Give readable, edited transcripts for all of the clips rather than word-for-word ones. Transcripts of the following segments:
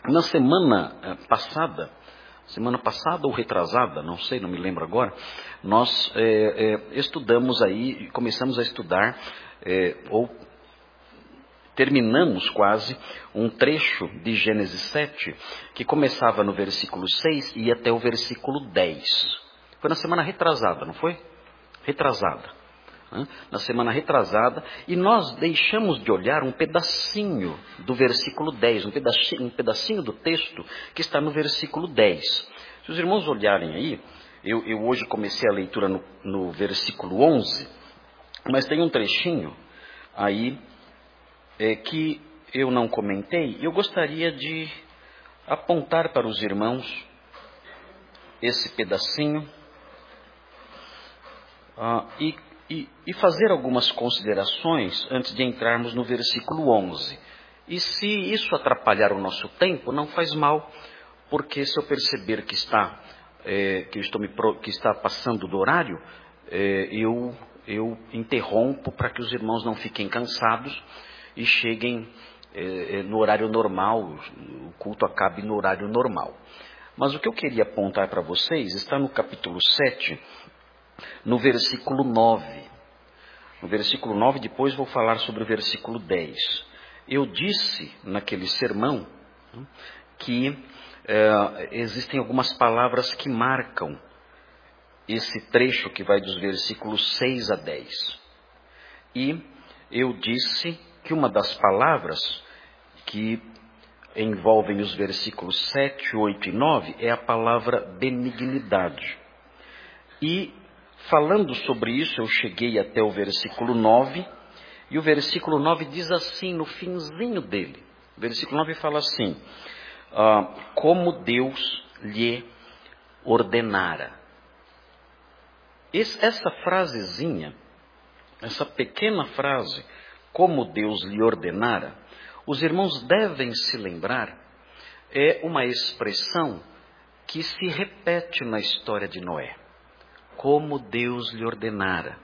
Na semana passada ou retrasada, não sei, não me lembro agora, nós estudamos aí, começamos a estudar, ou terminamos quase, um trecho de Gênesis 7, que começava no versículo 6 e ia até o versículo 10. Foi na semana retrasada, não foi? Retrasada. Na semana retrasada, e nós deixamos de olhar um pedacinho do versículo 10, um pedacinho do texto que está no versículo 10. Se os irmãos olharem aí, eu hoje comecei a leitura no versículo 11, mas tem um trechinho aí que eu não comentei. Eu gostaria de apontar para os irmãos esse pedacinho e fazer algumas considerações antes de entrarmos no versículo 11. E se isso atrapalhar o nosso tempo, não faz mal, porque se eu perceber que está passando do horário, eu interrompo para que os irmãos não fiquem cansados e cheguem no horário normal, o culto acabe no horário normal. Mas o que eu queria apontar para vocês está no capítulo 7, no versículo 9. No versículo 9, depois vou falar sobre o versículo 10. Eu disse naquele sermão que existem algumas palavras que marcam esse trecho que vai dos versículos 6 a 10. E eu disse que uma das palavras que envolvem os versículos 7, 8 e 9 é a palavra benignidade. E falando sobre isso, eu cheguei até o versículo 9, e o versículo 9 diz assim, no finzinho dele. O versículo 9 fala assim, como Deus lhe ordenara. Essa frasezinha, essa pequena frase, como Deus lhe ordenara, os irmãos devem se lembrar, é uma expressão que se repete na história de Noé. Como Deus lhe ordenara.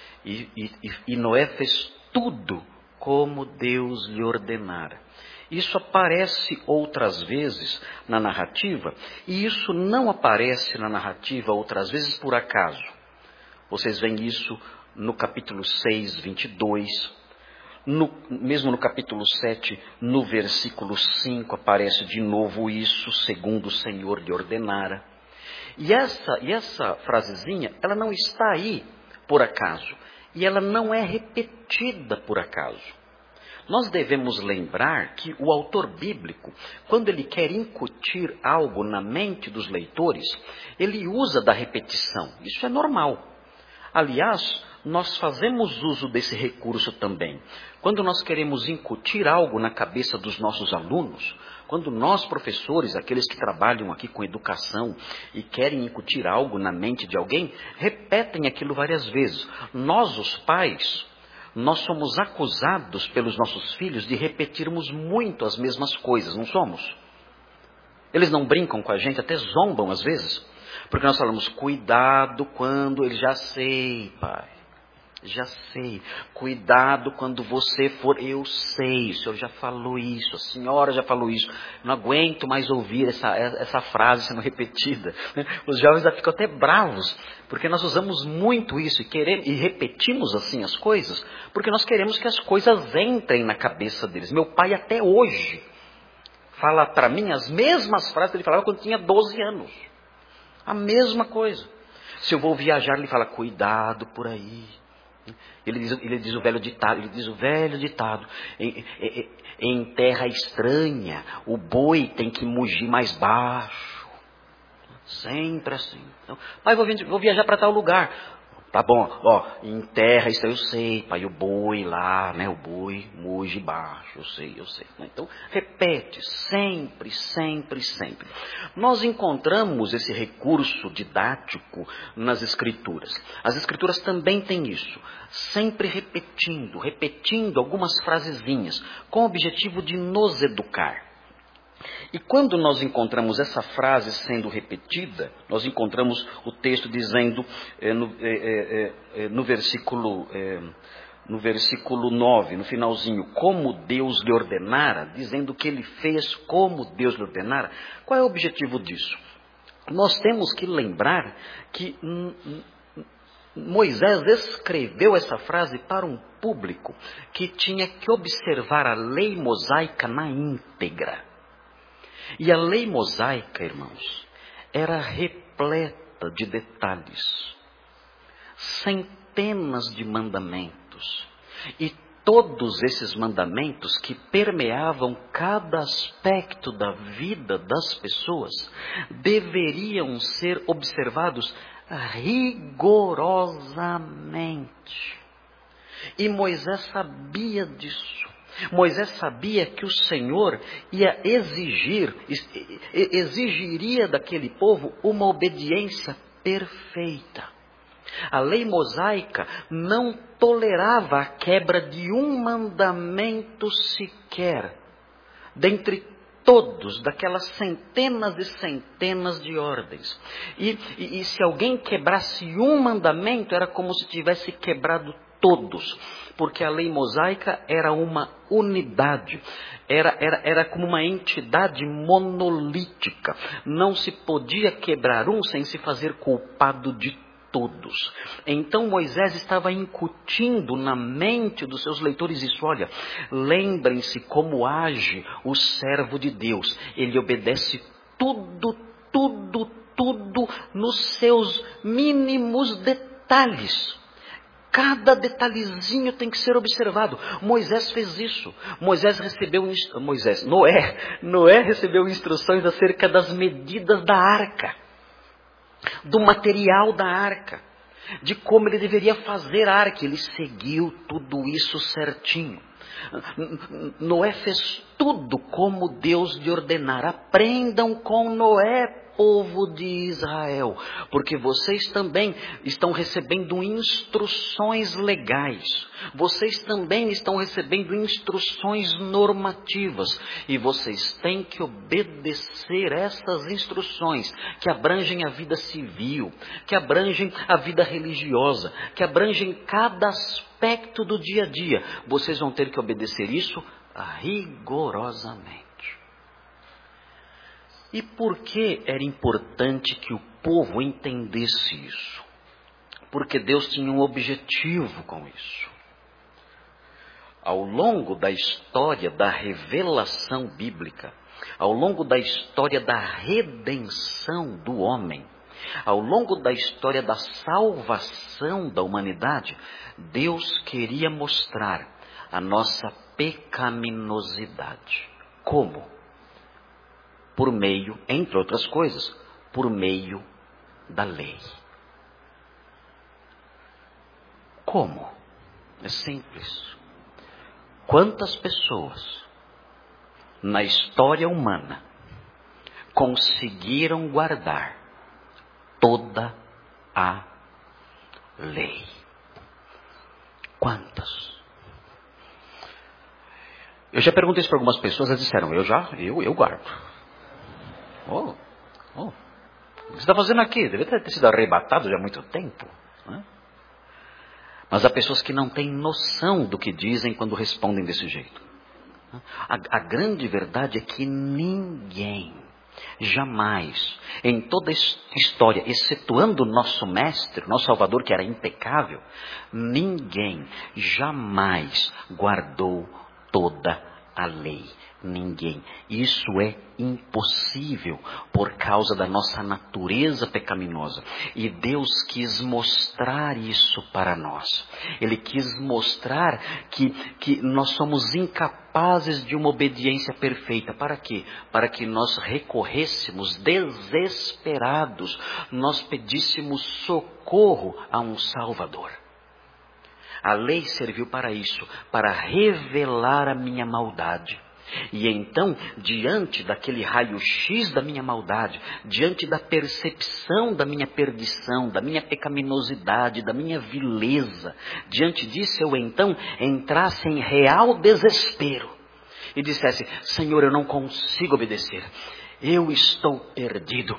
E Noé fez tudo como Deus lhe ordenara. Isso aparece outras vezes na narrativa, e isso não aparece na narrativa outras vezes por acaso. Vocês veem isso no capítulo 6, 22, mesmo no capítulo 7, no versículo 5, aparece de novo isso, segundo o Senhor lhe ordenara. E essa frasezinha, ela não está aí por acaso. E ela não é repetida por acaso. Nós devemos lembrar que o autor bíblico, quando ele quer incutir algo na mente dos leitores, ele usa da repetição. Isso é normal. Aliás, nós fazemos uso desse recurso também. Quando nós queremos incutir algo na cabeça dos nossos alunos, quando nós, professores, aqueles que trabalham aqui com educação e querem incutir algo na mente de alguém, repetem aquilo várias vezes. Nós, os pais, nós somos acusados pelos nossos filhos de repetirmos muito as mesmas coisas, não somos? Eles não brincam com a gente, até zombam às vezes, porque nós falamos, cuidado quando ele já sei, pai. Já sei, cuidado quando você for, eu sei, o senhor já falou isso, a senhora já falou isso, não aguento mais ouvir essa frase sendo repetida. Os jovens já ficam até bravos, porque nós usamos muito isso e repetimos assim as coisas, porque nós queremos que as coisas entrem na cabeça deles. Meu pai até hoje fala para mim as mesmas frases que ele falava quando tinha 12 anos, a mesma coisa. Se eu vou viajar, ele fala, cuidado por aí. Ele diz o velho ditado, em terra estranha, o boi tem que mugir mais baixo. Sempre assim. Então, pai, vou viajar para tal lugar. Tá bom, em terra estranha, eu sei, pai, o boi lá, né, o boi muge baixo, eu sei. Então, repete, sempre, sempre, sempre. Nós encontramos esse recurso didático nas Escrituras. As Escrituras também têm isso, sempre repetindo algumas frasezinhas, com o objetivo de nos educar. E quando nós encontramos essa frase sendo repetida, nós encontramos o texto dizendo no versículo no versículo 9, no finalzinho, como Deus lhe ordenara, dizendo que ele fez como Deus lhe ordenara, qual é o objetivo disso? Nós temos que lembrar que Moisés escreveu essa frase para um público que tinha que observar a lei mosaica na íntegra. E a lei mosaica, irmãos, era repleta de detalhes, centenas de mandamentos, e todos esses mandamentos que permeavam cada aspecto da vida das pessoas deveriam ser observados rigorosamente. E Moisés sabia disso. Moisés sabia que o Senhor ia exigiria daquele povo uma obediência perfeita. A lei mosaica não tolerava a quebra de um mandamento sequer, dentre todos, daquelas centenas e centenas de ordens. E se alguém quebrasse um mandamento, era como se tivesse quebrado todos, porque a lei mosaica era uma unidade, era como uma entidade monolítica. Não se podia quebrar um sem se fazer culpado de todos. Então Moisés estava incutindo na mente dos seus leitores isso. Olha, lembrem-se como age o servo de Deus. Ele obedece tudo nos seus mínimos detalhes. Cada detalhezinho tem que ser observado. Moisés fez isso. Noé recebeu instruções acerca das medidas da arca, do material da arca, de como ele deveria fazer a arca. Ele seguiu tudo isso certinho. Noé fez tudo como Deus lhe ordenara. Aprendam com Noé, povo de Israel, porque vocês também estão recebendo instruções legais, vocês também estão recebendo instruções normativas, e vocês têm que obedecer essas instruções, que abrangem a vida civil, que abrangem a vida religiosa, que abrangem cada aspecto do dia a dia. Vocês vão ter que obedecer isso rigorosamente. E por que era importante que o povo entendesse isso? Porque Deus tinha um objetivo com isso. Ao longo da história da revelação bíblica, ao longo da história da redenção do homem, ao longo da história da salvação da humanidade, Deus queria mostrar a nossa pecaminosidade. Como? Por meio, entre outras coisas, por meio da lei. Como? É simples. Quantas pessoas na história humana conseguiram guardar toda a lei? Quantas? Eu já perguntei isso para algumas pessoas, elas disseram, eu guardo. O que você está fazendo aqui? Deve ter sido arrebatado já há muito tempo. Né? Mas há pessoas que não têm noção do que dizem quando respondem desse jeito. A grande verdade é que ninguém, jamais, em toda a história, excetuando o nosso mestre, nosso Salvador, que era impecável, ninguém jamais guardou toda a lei. Ninguém. Isso é impossível por causa da nossa natureza pecaminosa. E Deus quis mostrar isso para nós. Ele quis mostrar que nós somos incapazes de uma obediência perfeita. Para quê? Para que nós recorrêssemos desesperados, nós pedíssemos socorro a um Salvador. A lei serviu para isso, para revelar a minha maldade. E então, diante daquele raio-x da minha maldade, diante da percepção da minha perdição, da minha pecaminosidade, da minha vileza, diante disso eu então entrasse em real desespero e dissesse, Senhor, eu não consigo obedecer, eu estou perdido,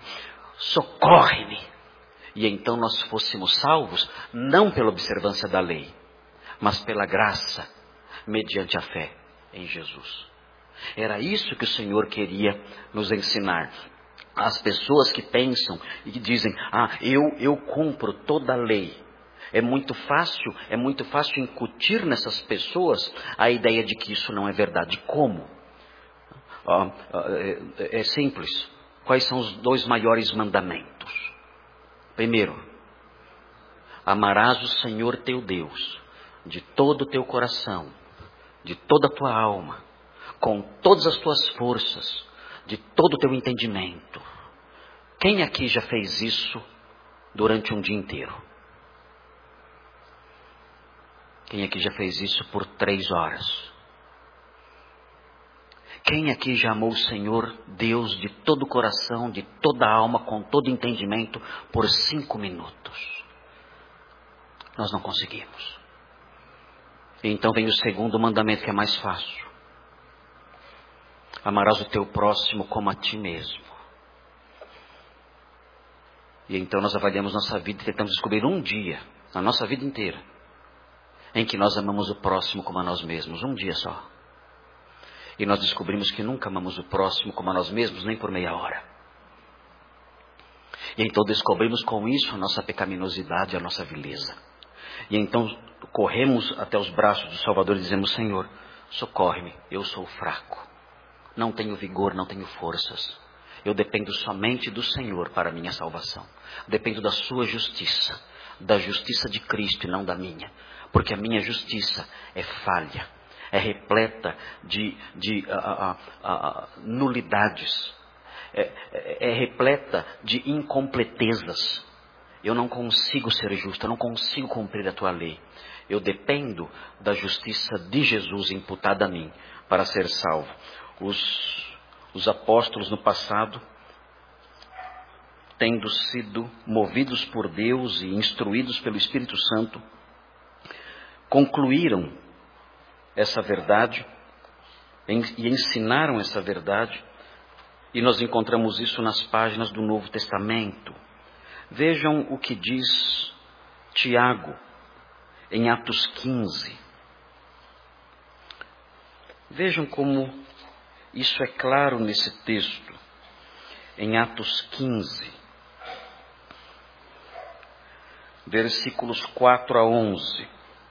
socorre-me. E então nós fôssemos salvos, não pela observância da lei, mas pela graça, mediante a fé em Jesus. Era isso que o Senhor queria nos ensinar. As pessoas que pensam e que dizem, eu cumpro toda a lei. É muito fácil incutir nessas pessoas a ideia de que isso não é verdade. Como? É simples. Quais são os 2 maiores mandamentos? Primeiro, amarás o Senhor teu Deus de todo o teu coração, de toda a tua alma, com todas as tuas forças, de todo o teu entendimento. Quem aqui já fez isso durante um dia inteiro? Quem aqui já fez isso por 3 horas? Quem aqui já amou o Senhor Deus de todo o coração, de toda a alma, com todo o entendimento, por 5 minutos? Nós não conseguimos. E então vem o segundo mandamento, que é mais fácil. Amarás o teu próximo como a ti mesmo. E então nós avaliamos nossa vida e tentamos descobrir um dia, na nossa vida inteira, em que nós amamos o próximo como a nós mesmos. Um dia só. E nós descobrimos que nunca amamos o próximo como a nós mesmos, nem por meia hora. E então descobrimos com isso a nossa pecaminosidade, a nossa vileza. E então corremos até os braços do Salvador e dizemos, Senhor, socorre-me, eu sou fraco. Não tenho vigor, não tenho forças. Eu dependo somente do Senhor para a minha salvação. Dependo da sua justiça, da justiça de Cristo e não da minha. Porque a minha justiça é falha, é repleta de nulidades, é repleta de incompletezas. Eu não consigo ser justo, eu não consigo cumprir a tua lei. Eu dependo da justiça de Jesus imputada a mim para ser salvo. Os apóstolos no passado, tendo sido movidos por Deus e instruídos pelo Espírito Santo, concluíram essa verdade e ensinaram essa verdade. E nós encontramos isso nas páginas do Novo Testamento. Vejam o que diz Tiago em Atos 15. Vejam como isso é claro nesse texto. Em Atos 15, versículos 4 a 11.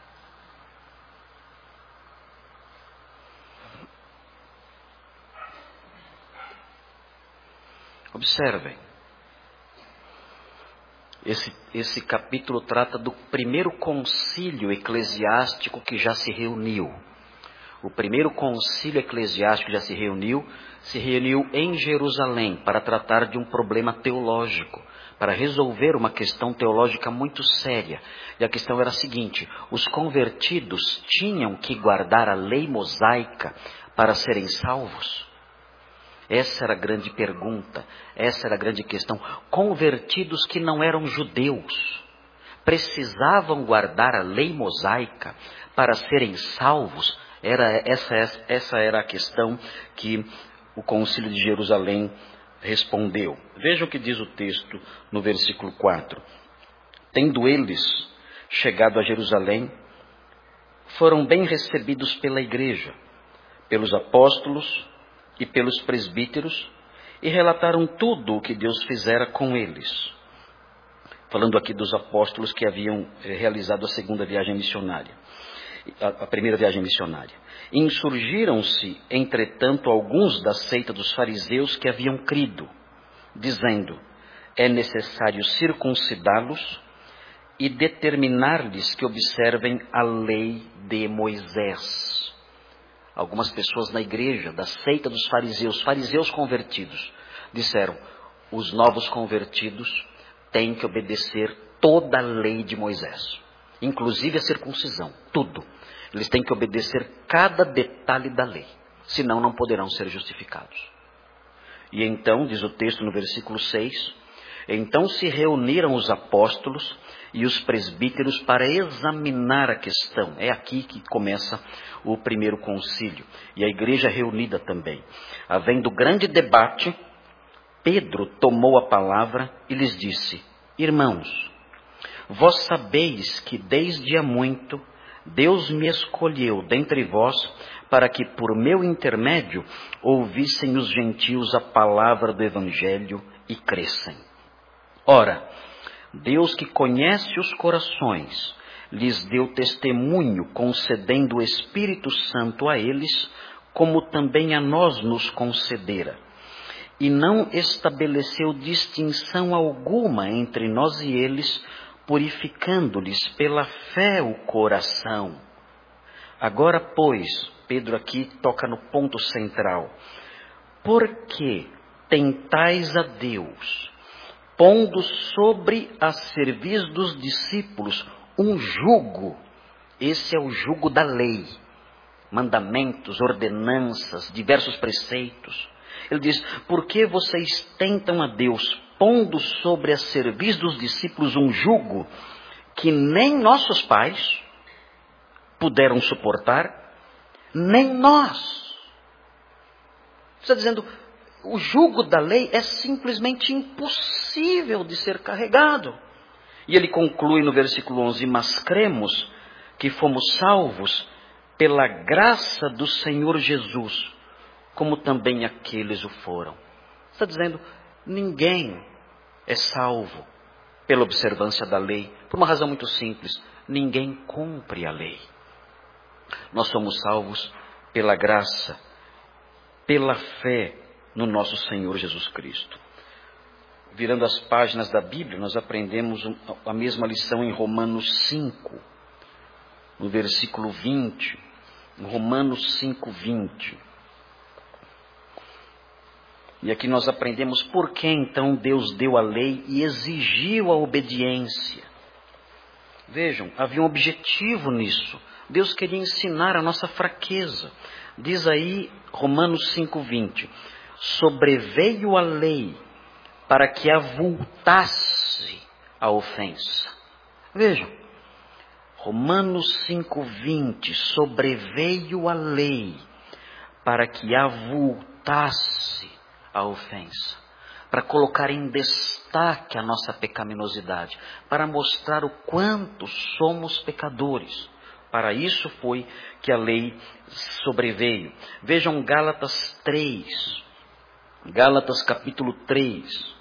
Observem. Esse capítulo trata do primeiro concílio eclesiástico que já se reuniu. O primeiro concílio eclesiástico que já se reuniu em Jerusalém para tratar de um problema teológico, para resolver uma questão teológica muito séria. E a questão era a seguinte: os convertidos tinham que guardar a lei mosaica para serem salvos? Essa era a grande pergunta, essa era a grande questão. Convertidos que não eram judeus precisavam guardar a lei mosaica para serem salvos? Essa era a questão que o concílio de Jerusalém respondeu. Veja o que diz o texto no versículo 4. Tendo eles chegado a Jerusalém, foram bem recebidos pela igreja, pelos apóstolos e pelos presbíteros, e relataram tudo o que Deus fizera com eles. Falando aqui dos apóstolos que haviam realizado a segunda viagem missionária, a primeira viagem missionária. Insurgiram-se, entretanto, alguns da seita dos fariseus que haviam crido, dizendo: é necessário circuncidá-los e determinar-lhes que observem a lei de Moisés. Algumas pessoas na igreja, da seita dos fariseus convertidos, disseram: os novos convertidos têm que obedecer toda a lei de Moisés, inclusive a circuncisão, tudo. Eles têm que obedecer cada detalhe da lei, senão não poderão ser justificados. E então, diz o texto no versículo 6, então se reuniram os apóstolos e os presbíteros para examinar a questão. É aqui que começa o primeiro concílio. E a igreja reunida também. Havendo grande debate, Pedro tomou a palavra e lhes disse: irmãos, vós sabeis que desde há muito Deus me escolheu dentre vós para que por meu intermédio ouvissem os gentios a palavra do Evangelho e crescem. Ora, Deus que conhece os corações, lhes deu testemunho, concedendo o Espírito Santo a eles, como também a nós nos concedera. E não estabeleceu distinção alguma entre nós e eles, purificando-lhes pela fé o coração. Agora, pois, Pedro aqui toca no ponto central. Por que tentais a Deus, pondo sobre a cerviz dos discípulos um jugo? Esse é o jugo da lei, mandamentos, ordenanças, diversos preceitos. Ele diz, por que vocês tentam a Deus, pondo sobre a cerviz dos discípulos um jugo que nem nossos pais puderam suportar, nem nós. Está dizendo, o jugo da lei é simplesmente impossível de ser carregado. E ele conclui no versículo 11, mas cremos que fomos salvos pela graça do Senhor Jesus, como também aqueles o foram. Está dizendo, ninguém é salvo pela observância da lei, por uma razão muito simples, ninguém cumpre a lei. Nós somos salvos pela graça, pela fé no nosso Senhor Jesus Cristo. Virando as páginas da Bíblia, nós aprendemos a mesma lição em Romanos 5, no versículo 20. Em Romanos 5, 20. E aqui nós aprendemos por que então Deus deu a lei e exigiu a obediência. Vejam, havia um objetivo nisso. Deus queria ensinar a nossa fraqueza. Diz aí Romanos 5:20, sobreveio a lei para que avultasse a ofensa. Vejam, Romanos 5:20, sobreveio a lei para que avultasse a ofensa, para colocar em destaque a nossa pecaminosidade, para mostrar o quanto somos pecadores. Para isso foi que a lei sobreveio. Vejam Gálatas 3. Gálatas capítulo 3.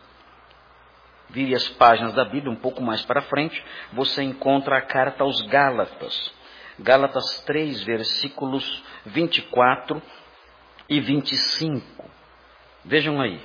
Vire as páginas da Bíblia um pouco mais para frente. Você encontra a carta aos Gálatas. Gálatas 3, versículos 24 e 25. Vejam aí.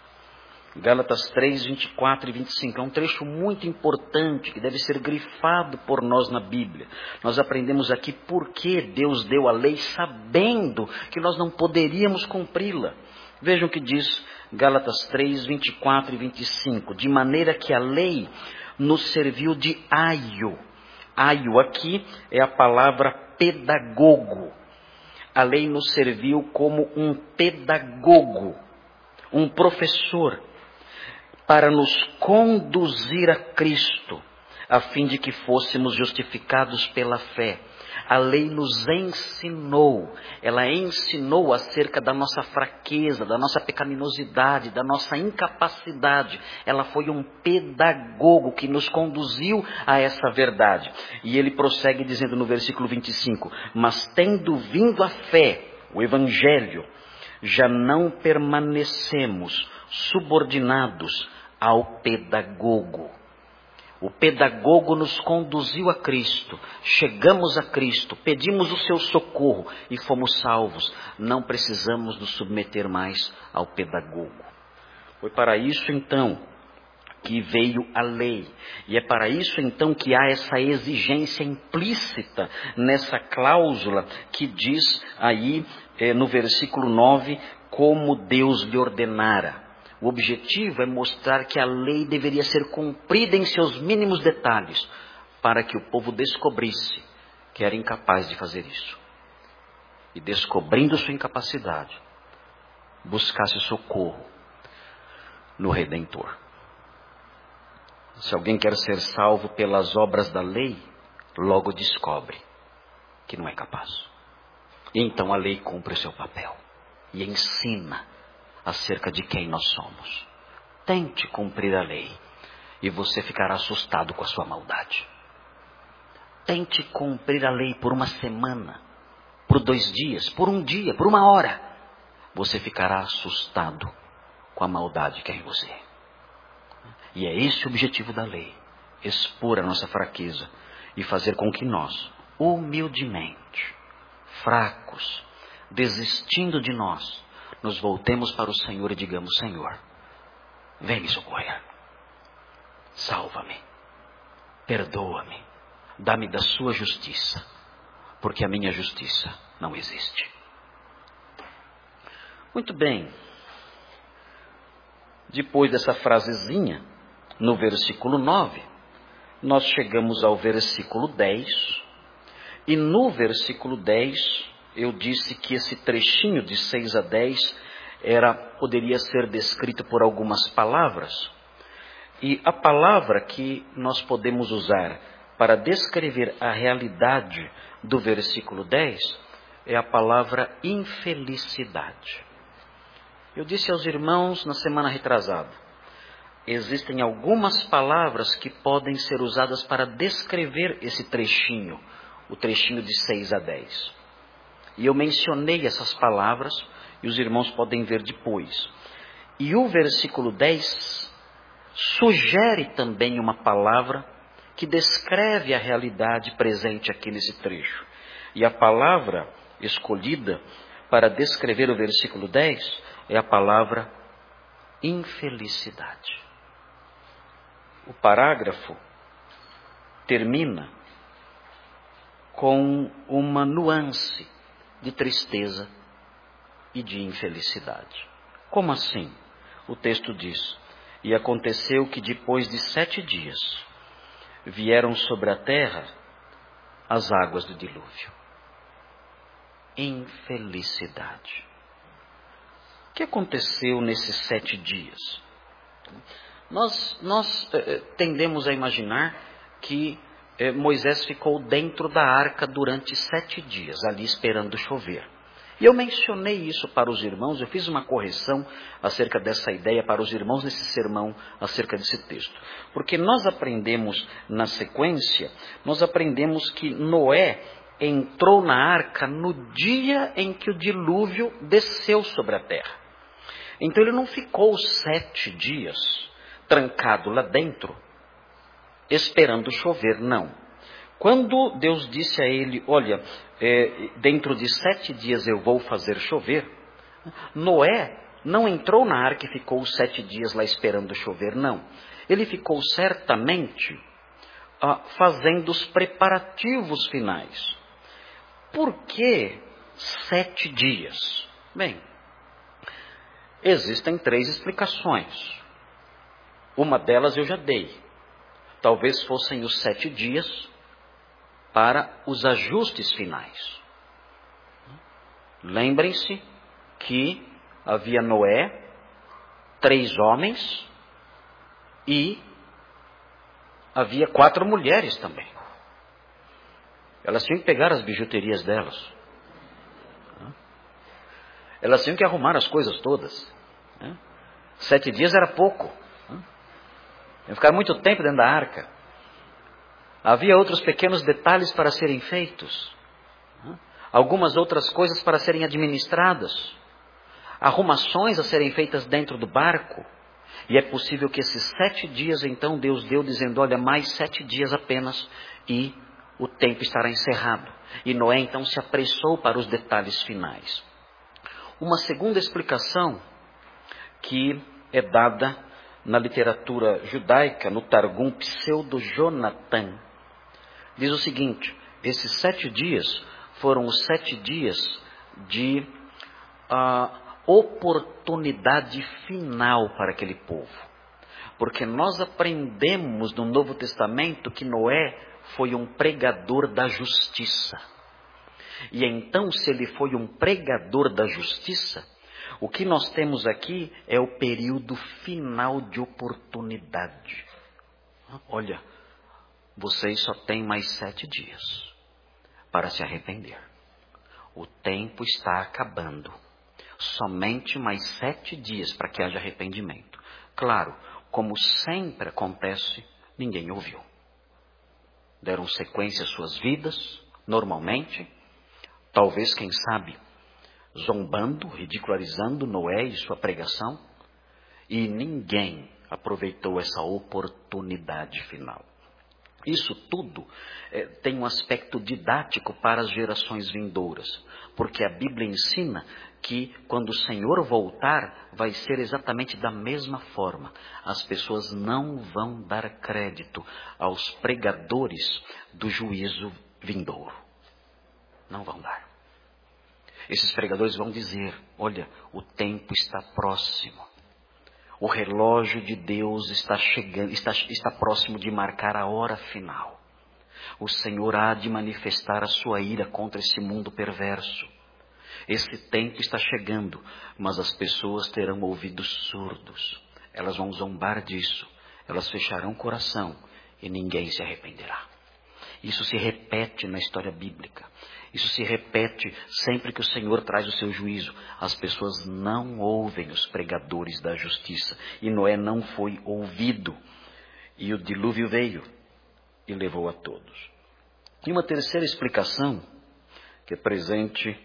Gálatas 3, 24 e 25. É um trecho muito importante que deve ser grifado por nós na Bíblia. Nós aprendemos aqui por que Deus deu a lei sabendo que nós não poderíamos cumpri-la. Vejam o que diz Gálatas 3, 24 e 25. De maneira que a lei nos serviu de aio. Aio aqui é a palavra pedagogo. A lei nos serviu como um pedagogo, um professor, para nos conduzir a Cristo, a fim de que fôssemos justificados pela fé. A lei nos ensinou, ela ensinou acerca da nossa fraqueza, da nossa pecaminosidade, da nossa incapacidade. Ela foi um pedagogo que nos conduziu a essa verdade. E ele prossegue dizendo no versículo 25, mas tendo vindo a fé, o Evangelho, já não permanecemos subordinados ao pedagogo. O pedagogo nos conduziu a Cristo, chegamos a Cristo, pedimos o seu socorro e fomos salvos. Não precisamos nos submeter mais ao pedagogo. Foi para isso então que veio a lei. E é para isso então que há essa exigência implícita nessa cláusula que diz aí no versículo 9, como Deus lhe ordenara. O objetivo é mostrar que a lei deveria ser cumprida em seus mínimos detalhes, para que o povo descobrisse que era incapaz de fazer isso. E descobrindo sua incapacidade, buscasse socorro no Redentor. Se alguém quer ser salvo pelas obras da lei, logo descobre que não é capaz. E então a lei cumpre o seu papel e ensina acerca de quem nós somos. Tente cumprir a lei e você ficará assustado com a sua maldade. Tente cumprir a lei por uma semana, por 2 dias, por um dia, por 1 hora. Você ficará assustado com a maldade que é em você. E é esse o objetivo da lei. Expor a nossa fraqueza e fazer com que nós, humildemente, fracos, desistindo de nós, nos voltemos para o Senhor e digamos: Senhor, vem me socorrer. Salva-me. Perdoa-me. Dá-me da sua justiça, porque a minha justiça não existe. Muito bem. Depois dessa frasezinha, no versículo 9, nós chegamos ao versículo 10. E no versículo 10, eu disse que esse trechinho de 6 a 10 poderia ser descrito por algumas palavras. E a palavra que nós podemos usar para descrever a realidade do versículo 10 é a palavra infelicidade. Eu disse aos irmãos na semana retrasada, existem algumas palavras que podem ser usadas para descrever esse trechinho, o trechinho de 6 a 10. E eu mencionei essas palavras e os irmãos podem ver depois. E o versículo 10 sugere também uma palavra que descreve a realidade presente aqui nesse trecho. E a palavra escolhida para descrever o versículo 10 é a palavra infelicidade. O parágrafo termina com uma nuance de tristeza e de infelicidade. Como assim? O texto diz: e aconteceu que depois de 7 dias vieram sobre a terra as águas do dilúvio. Infelicidade. O que aconteceu nesses 7 dias? Nós tendemos a imaginar que Moisés ficou dentro da arca durante 7 dias, ali esperando chover. E eu mencionei isso para os irmãos, eu fiz uma correção acerca dessa ideia para os irmãos nesse sermão acerca desse texto. Porque nós aprendemos na sequência, nós aprendemos que Noé entrou na arca no dia em que o dilúvio desceu sobre a terra. Então ele não ficou 7 dias trancado lá dentro, esperando chover, não. Quando Deus disse a ele, olha, dentro de 7 dias eu vou fazer chover, Noé não entrou na arca e ficou 7 dias lá esperando chover, não. Ele ficou certamente fazendo os preparativos finais. Por que 7 dias? Bem, existem 3 explicações. Uma delas eu já dei. Talvez fossem os 7 dias para os ajustes finais. Lembrem-se que havia Noé, 3 homens e havia 4 mulheres também. Elas tinham que pegar as bijuterias delas. Elas tinham que arrumar as coisas todas. 7 dias era pouco. Iam ficar muito tempo dentro da arca. Havia outros pequenos detalhes para serem feitos. Algumas outras coisas para serem administradas. Arrumações a serem feitas dentro do barco. E é possível que esses 7 dias, então, Deus deu dizendo, olha, mais 7 dias apenas e o tempo estará encerrado. E Noé, então, se apressou para os detalhes finais. Uma segunda explicação que é dada na literatura judaica, no Targum Pseudo-Jonathan, diz o seguinte, esses 7 dias foram os 7 dias de oportunidade final para aquele povo. Porque nós aprendemos no Novo Testamento que Noé foi um pregador da justiça. E então, se ele foi um pregador da justiça, o que nós temos aqui é o período final de oportunidade. Olha, vocês só têm mais 7 dias para se arrepender. O tempo está acabando. Somente mais 7 dias para que haja arrependimento. Claro, como sempre acontece, ninguém ouviu. deram sequência às suas vidas, normalmente, talvez, quem sabe, zombando, ridicularizando Noé e sua pregação, e ninguém aproveitou essa oportunidade final. Isso tudo tem um aspecto didático para as gerações vindouras, porque a Bíblia ensina que quando o Senhor voltar, vai ser exatamente da mesma forma. As pessoas não vão dar crédito aos pregadores do juízo vindouro. Não vão dar. Esses pregadores vão dizer: olha, o tempo está próximo. O relógio de Deus está chegando, está próximo de marcar a hora final. O Senhor há de manifestar a sua ira contra esse mundo perverso. Esse tempo está chegando, mas as pessoas terão ouvidos surdos. Elas vão zombar disso. Elas fecharão o coração e ninguém se arrependerá. Isso se repete na história bíblica. Isso se repete sempre que o Senhor traz o seu juízo. As pessoas não ouvem os pregadores da justiça. E Noé não foi ouvido. E o dilúvio veio e levou a todos. E uma terceira explicação, que é presente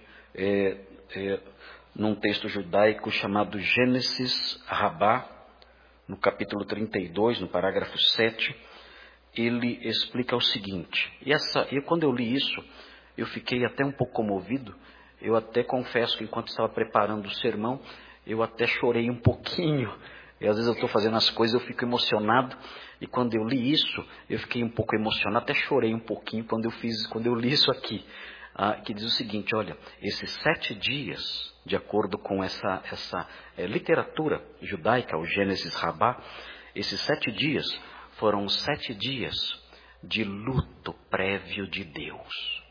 num texto judaico chamado Gênesis Rabá, no capítulo 32, no parágrafo 7, ele explica o seguinte. E quando eu li isso, eu fiquei até um pouco comovido. Eu até confesso que enquanto estava preparando o sermão, eu até chorei um pouquinho. E às vezes eu estou fazendo as coisas, eu fico emocionado. E quando eu li isso, eu fiquei um pouco emocionado, até chorei um pouquinho quando eu li isso aqui. Que diz o seguinte: olha, esses 7 dias, de acordo com essa literatura judaica, o Gênesis Rabá, esses 7 dias foram 7 dias de luto prévio de Deus.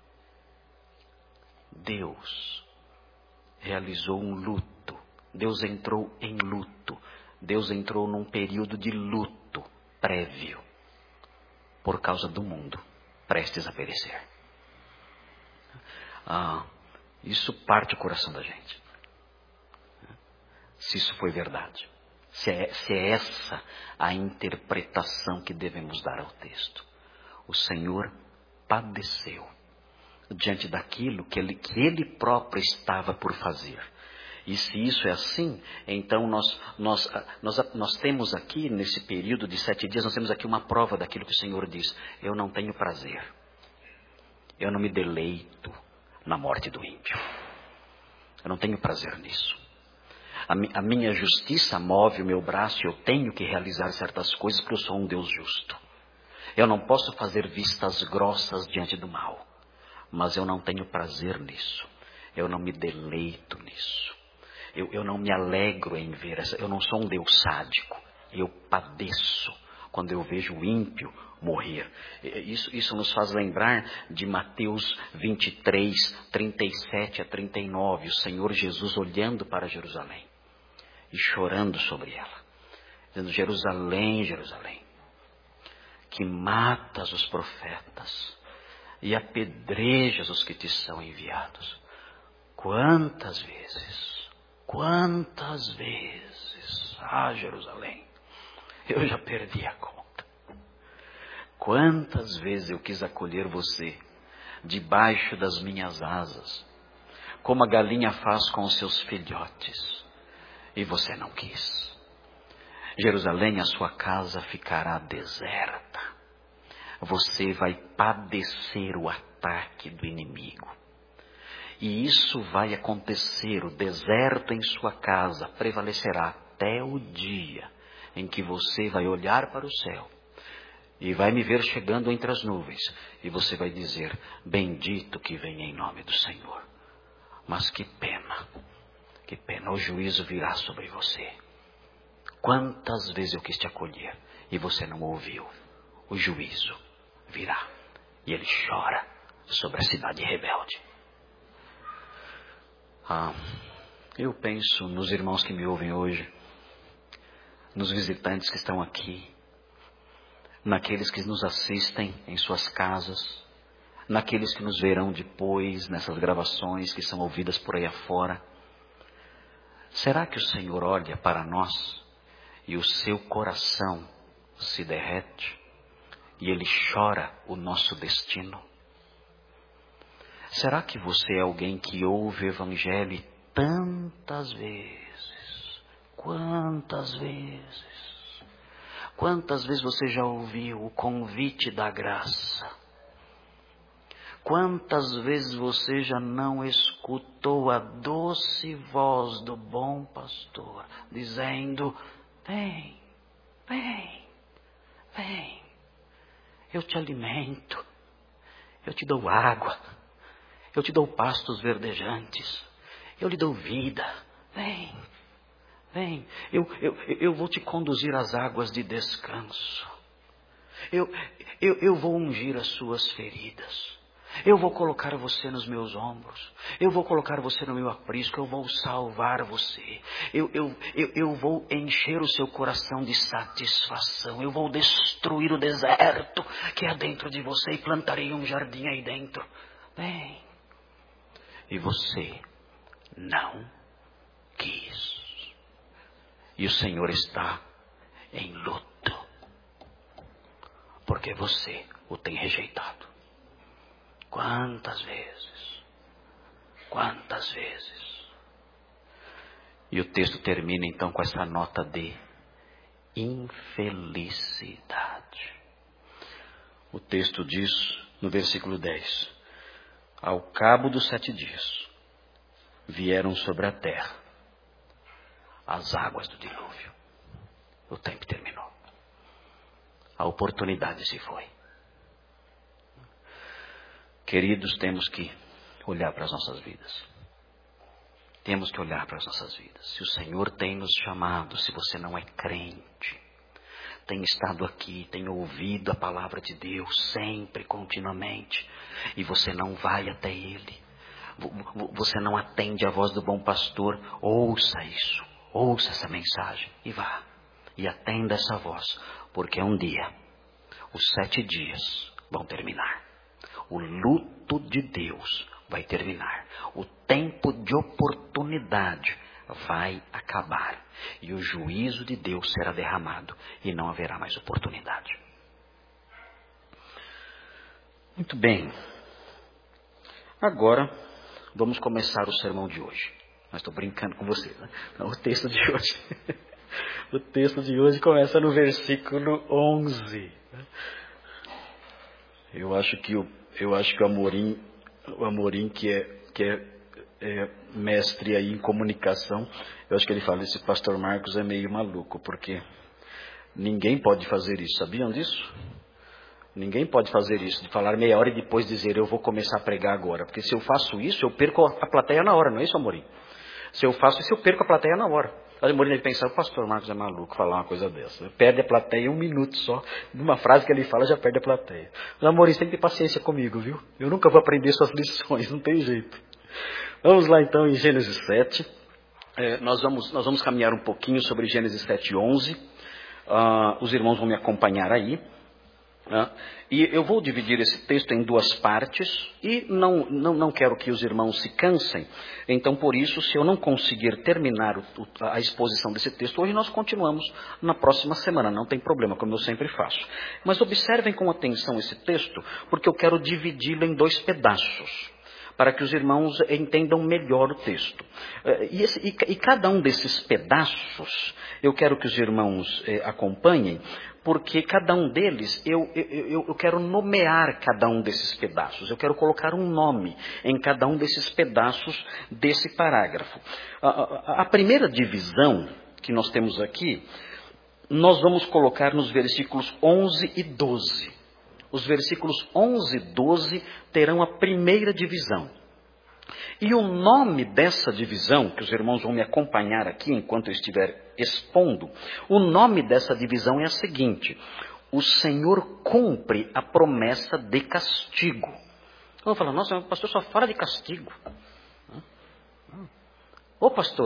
Deus realizou um luto. Deus entrou em luto. Deus entrou num período de luto prévio por causa do mundo prestes a perecer. Isso parte o coração da gente. Se isso foi verdade. Se é essa a interpretação que devemos dar ao texto. O Senhor padeceu diante daquilo que ele próprio estava por fazer. E se isso é assim, então nós temos aqui, nesse período de 7 dias, nós temos aqui uma prova daquilo que o Senhor diz: eu não tenho prazer, eu não me deleito na morte do ímpio, eu não tenho prazer nisso. A minha justiça move o meu braço e eu tenho que realizar certas coisas porque eu sou um Deus justo. Eu não posso fazer vistas grossas diante do mal, mas eu não tenho prazer nisso. Eu não me deleito nisso. Eu não me alegro em ver essa. Eu não sou um Deus sádico. Eu padeço quando eu vejo o ímpio morrer. Isso nos faz lembrar de Mateus 23, 37 a 39. O Senhor Jesus olhando para Jerusalém e chorando sobre ela, dizendo: Jerusalém, Jerusalém, que matas os profetas e apedrejas os que te são enviados. Quantas vezes, Jerusalém, eu já perdi a conta. Quantas vezes eu quis acolher você debaixo das minhas asas, como a galinha faz com os seus filhotes, e você não quis. Jerusalém, a sua casa ficará deserta. Você vai padecer o ataque do inimigo. E isso vai acontecer, o deserto em sua casa prevalecerá até o dia em que você vai olhar para o céu e vai me ver chegando entre as nuvens. E você vai dizer: bendito que vem em nome do Senhor. Mas que pena, o juízo virá sobre você. Quantas vezes eu quis te acolher e você não ouviu. O juízo virá e ele chora sobre a cidade rebelde. Eu penso nos irmãos que me ouvem hoje, nos visitantes que estão aqui, naqueles que nos assistem em suas casas, naqueles que nos verão depois nessas gravações que são ouvidas por aí afora. Será que o Senhor olha para nós e o seu coração se derrete e Ele chora o nosso destino? Será que você é alguém que ouve o Evangelho tantas vezes? Quantas vezes? Quantas vezes você já ouviu o convite da graça? Quantas vezes você já não escutou a doce voz do bom pastor dizendo: vem, vem, vem, eu te alimento, eu te dou água, eu te dou pastos verdejantes, eu lhe dou vida, vem, vem, eu vou te conduzir às águas de descanso, eu vou ungir as suas feridas. Eu vou colocar você nos meus ombros. Eu vou colocar você no meu aprisco. Eu vou salvar você. Eu vou encher o seu coração de satisfação. Eu vou destruir o deserto que há dentro de você e plantarei um jardim aí dentro. Vem. E você não quis. E o Senhor está em luto, porque você o tem rejeitado. Quantas vezes? Quantas vezes? E o texto termina então com essa nota de infelicidade. O texto diz no versículo 10: ao cabo dos 7 dias, vieram sobre a terra as águas do dilúvio. O tempo terminou. A oportunidade se foi. Queridos, temos que olhar para as nossas vidas. Temos que olhar para as nossas vidas. Se o Senhor tem nos chamado, se você não é crente, tem estado aqui, tem ouvido a palavra de Deus sempre, continuamente, e você não vai até Ele, você não atende a voz do bom pastor, ouça isso, ouça essa mensagem e vá, e atenda essa voz, porque um dia, os 7 dias vão terminar. O luto de Deus vai terminar. O tempo de oportunidade vai acabar. E o juízo de Deus será derramado. E não haverá mais oportunidade. Muito bem. Agora, vamos começar o sermão de hoje. Mas estou brincando com vocês, né? Não, o texto de hoje. O texto de hoje começa no versículo 11. Eu acho que o Amorim que é mestre aí em comunicação, eu acho que ele fala, esse pastor Marcos é meio maluco, porque ninguém pode fazer isso, sabiam disso? Ninguém pode fazer isso, de falar meia hora e depois dizer, eu vou começar a pregar agora, porque se eu faço isso, eu perco a plateia na hora, não é isso, Amorim? Se eu faço isso, eu perco a plateia na hora. A Amorim deve pensar, o pastor Marcos é maluco falar uma coisa dessa. Perde a plateia em 1 minuto só. De uma frase que ele fala, já perde a plateia. Mas, Amorim, você tem que ter paciência comigo, viu? Eu nunca vou aprender suas lições, não tem jeito. Vamos lá então em Gênesis 7. Nós vamos caminhar um pouquinho sobre Gênesis 7:11. Os irmãos vão me acompanhar aí. E eu vou dividir esse texto em 2 partes e não quero que os irmãos se cansem. Então, por isso, se eu não conseguir terminar a exposição desse texto hoje, nós continuamos na próxima semana. Não tem problema, como eu sempre faço. Mas observem com atenção esse texto, porque eu quero dividi-lo em 2 pedaços, para que os irmãos entendam melhor o texto. E cada um desses pedaços, eu quero que os irmãos acompanhem, porque cada um deles, eu quero nomear cada um desses pedaços. Eu quero colocar um nome em cada um desses pedaços desse parágrafo. A primeira divisão que nós temos aqui, nós vamos colocar nos versículos 11 e 12. Os versículos 11 e 12 terão a primeira divisão. E o nome dessa divisão, que os irmãos vão me acompanhar aqui enquanto eu estiver expondo, o nome dessa divisão é a seguinte: o Senhor cumpre a promessa de castigo. Eu vou falar, nossa, o pastor só fala de castigo. Ô pastor,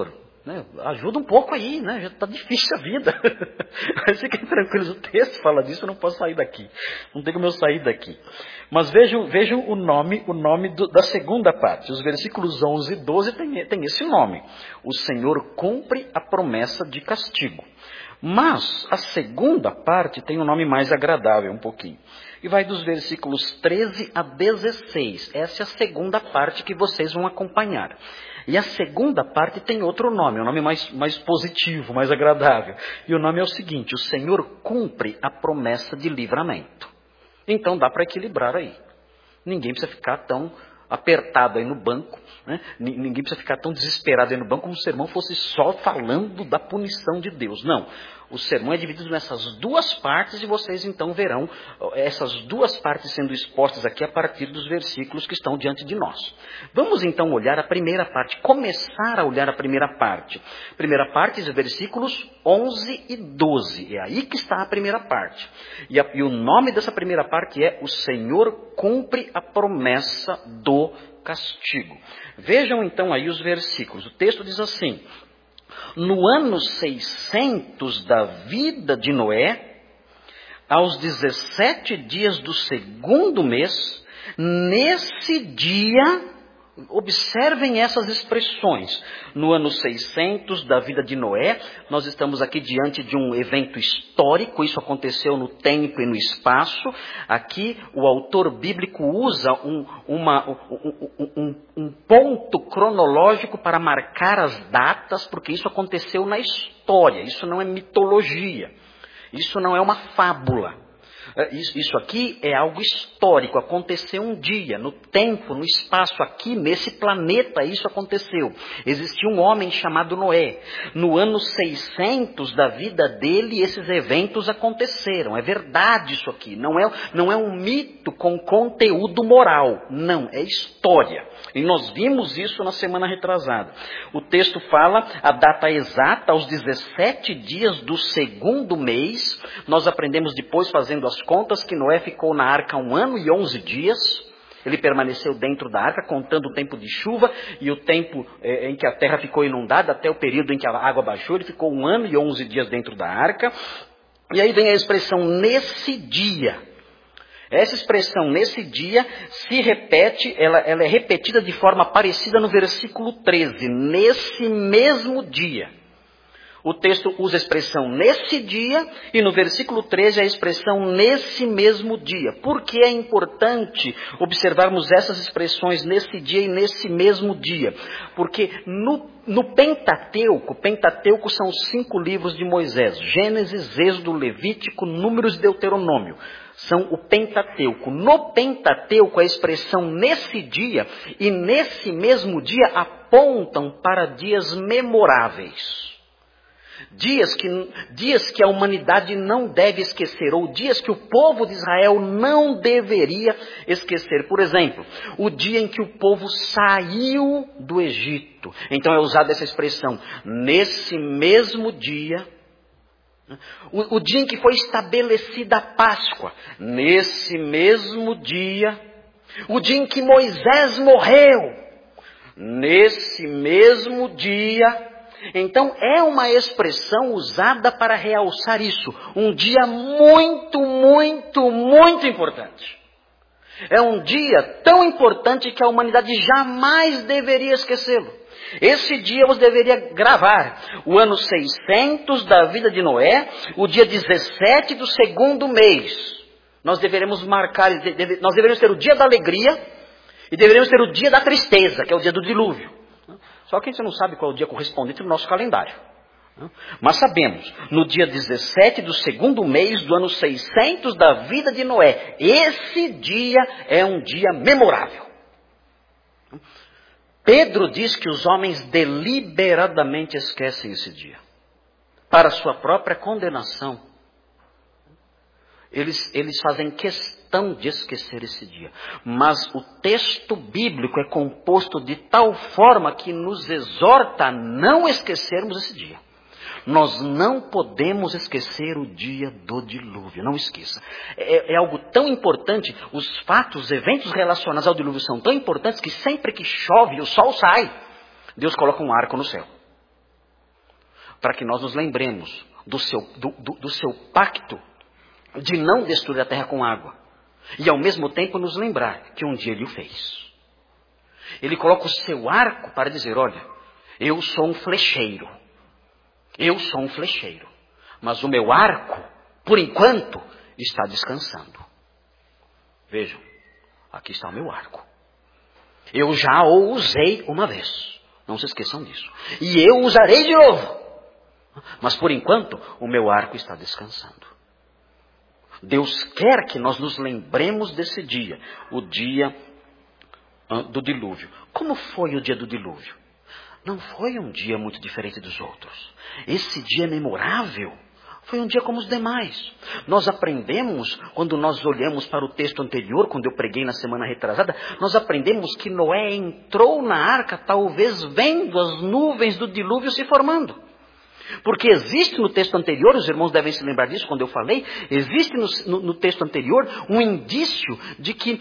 né? Ajuda um pouco aí, né? Já está difícil a vida. Mas fiquem tranquilos, o texto fala disso, eu não posso sair daqui. Não tem como eu sair daqui. Mas vejam o nome da segunda parte. Os versículos 11 e 12 tem esse nome. O Senhor cumpre a promessa de castigo. Mas a segunda parte tem um nome mais agradável um pouquinho. E vai dos versículos 13 a 16. Essa é a segunda parte que vocês vão acompanhar. E a segunda parte tem outro nome, um nome mais positivo, mais agradável. E o nome é o seguinte: o Senhor cumpre a promessa de livramento. Então dá para equilibrar aí. Ninguém precisa ficar tão apertado aí no banco, né? Ninguém precisa ficar tão desesperado aí no banco como se o sermão fosse só falando da punição de Deus. Não. O sermão é dividido nessas duas partes e vocês então verão essas duas partes sendo expostas aqui a partir dos versículos que estão diante de nós. Vamos então olhar a primeira parte, começar a olhar a primeira parte. Primeira parte, os versículos 11 e 12. É aí que está a primeira parte. E o nome dessa primeira parte é: o Senhor cumpre a promessa do castigo. Vejam então aí os versículos. O texto diz assim: no ano 600 da vida de Noé, aos 17 dias do segundo mês, nesse dia, observem essas expressões. No ano 600 da vida de Noé, nós estamos aqui diante de um evento histórico, isso aconteceu no tempo e no espaço. Aqui o autor bíblico usa um ponto cronológico para marcar as datas, porque isso aconteceu na história, isso não é mitologia, isso não é uma fábula. Isso aqui é algo histórico, aconteceu um dia, no tempo, no espaço, aqui nesse planeta isso aconteceu. Existia um homem chamado Noé. No ano 600 da vida dele, esses eventos aconteceram. É verdade isso aqui, não é um mito com conteúdo moral, não, é história. E nós vimos isso na semana retrasada. O texto fala a data exata, aos 17 dias do segundo mês. Nós aprendemos depois, fazendo as contas, que Noé ficou na arca 1 ano e 11 dias. Ele permaneceu dentro da arca, contando o tempo de chuva e o tempo em que a terra ficou inundada, até o período em que a água baixou. Ele ficou 1 ano e 11 dias dentro da arca. E aí vem a expressão nesse dia. Essa expressão nesse dia se repete, ela é repetida de forma parecida no versículo 13. Nesse mesmo dia. O texto usa a expressão nesse dia e no versículo 13 a expressão nesse mesmo dia. Por que é importante observarmos essas expressões nesse dia e nesse mesmo dia? Porque no Pentateuco são os 5 livros de Moisés: Gênesis, Êxodo, Levítico, Números e Deuteronômio. São o Pentateuco. No Pentateuco a expressão nesse dia e nesse mesmo dia apontam para dias memoráveis. Dias que a humanidade não deve esquecer, ou dias que o povo de Israel não deveria esquecer. Por exemplo, o dia em que o povo saiu do Egito. Então é usada essa expressão, nesse mesmo dia. O dia em que foi estabelecida a Páscoa, nesse mesmo dia. O dia em que Moisés morreu, nesse mesmo dia. Então é uma expressão usada para realçar isso. Um dia muito, muito, muito importante. É um dia tão importante que a humanidade jamais deveria esquecê-lo. Esse dia você deveria gravar. O ano 600 da vida de Noé, o dia 17 do segundo mês. Nós deveremos marcar, nós deveríamos ter o dia da alegria e deveríamos ter o dia da tristeza, que é o dia do dilúvio. Só que a gente não sabe qual é o dia correspondente no nosso calendário. Mas sabemos, no dia 17 do segundo mês do ano 600 da vida de Noé, esse dia é um dia memorável. Pedro diz que os homens deliberadamente esquecem esse dia. Para sua própria condenação. Eles fazem questão de esquecer esse dia. Mas o texto bíblico é composto de tal forma que nos exorta a não esquecermos esse dia. Nós não podemos esquecer o dia do dilúvio, não esqueça. É algo tão importante, os fatos, os eventos relacionados ao dilúvio são tão importantes que sempre que chove, o sol sai, Deus coloca um arco no céu. para que nós nos lembremos do seu pacto de não destruir a terra com água. E ao mesmo tempo nos lembrar que um dia Ele o fez. Ele coloca o seu arco para dizer, olha, eu sou um flecheiro. Eu sou um flecheiro. Mas o meu arco, por enquanto, está descansando. Vejam, aqui está o meu arco. Eu já o usei uma vez. Não se esqueçam disso. E eu usarei de novo. Mas por enquanto, o meu arco está descansando. Deus quer que nós nos lembremos desse dia. O dia do dilúvio. Como foi o dia do dilúvio? Não foi um dia muito diferente dos outros. Esse dia memorável foi um dia como os demais. Nós aprendemos, quando nós olhamos para o texto anterior, quando eu preguei na semana retrasada, nós aprendemos que Noé entrou na arca, talvez vendo as nuvens do dilúvio se formando. Porque existe no texto anterior, os irmãos devem se lembrar disso quando eu falei, existe no texto anterior um indício de que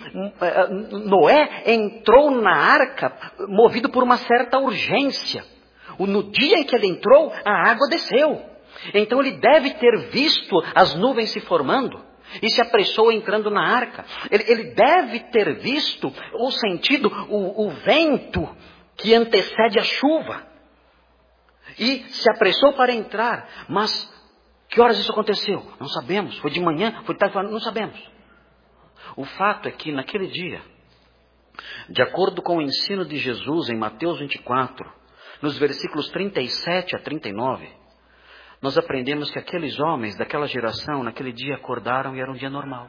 Noé entrou na arca movido por uma certa urgência. No dia em que ele entrou, a água desceu. Então ele deve ter visto as nuvens se formando e se apressou entrando na arca. Ele deve ter visto ou sentido o vento que antecede a chuva. E se apressou para entrar. Mas que horas isso aconteceu? Não sabemos. Foi de manhã? Foi de tarde? Não sabemos. O fato é que naquele dia, de acordo com o ensino de Jesus em Mateus 24, nos versículos 37 a 39, nós aprendemos que aqueles homens daquela geração, naquele dia acordaram e era um dia normal.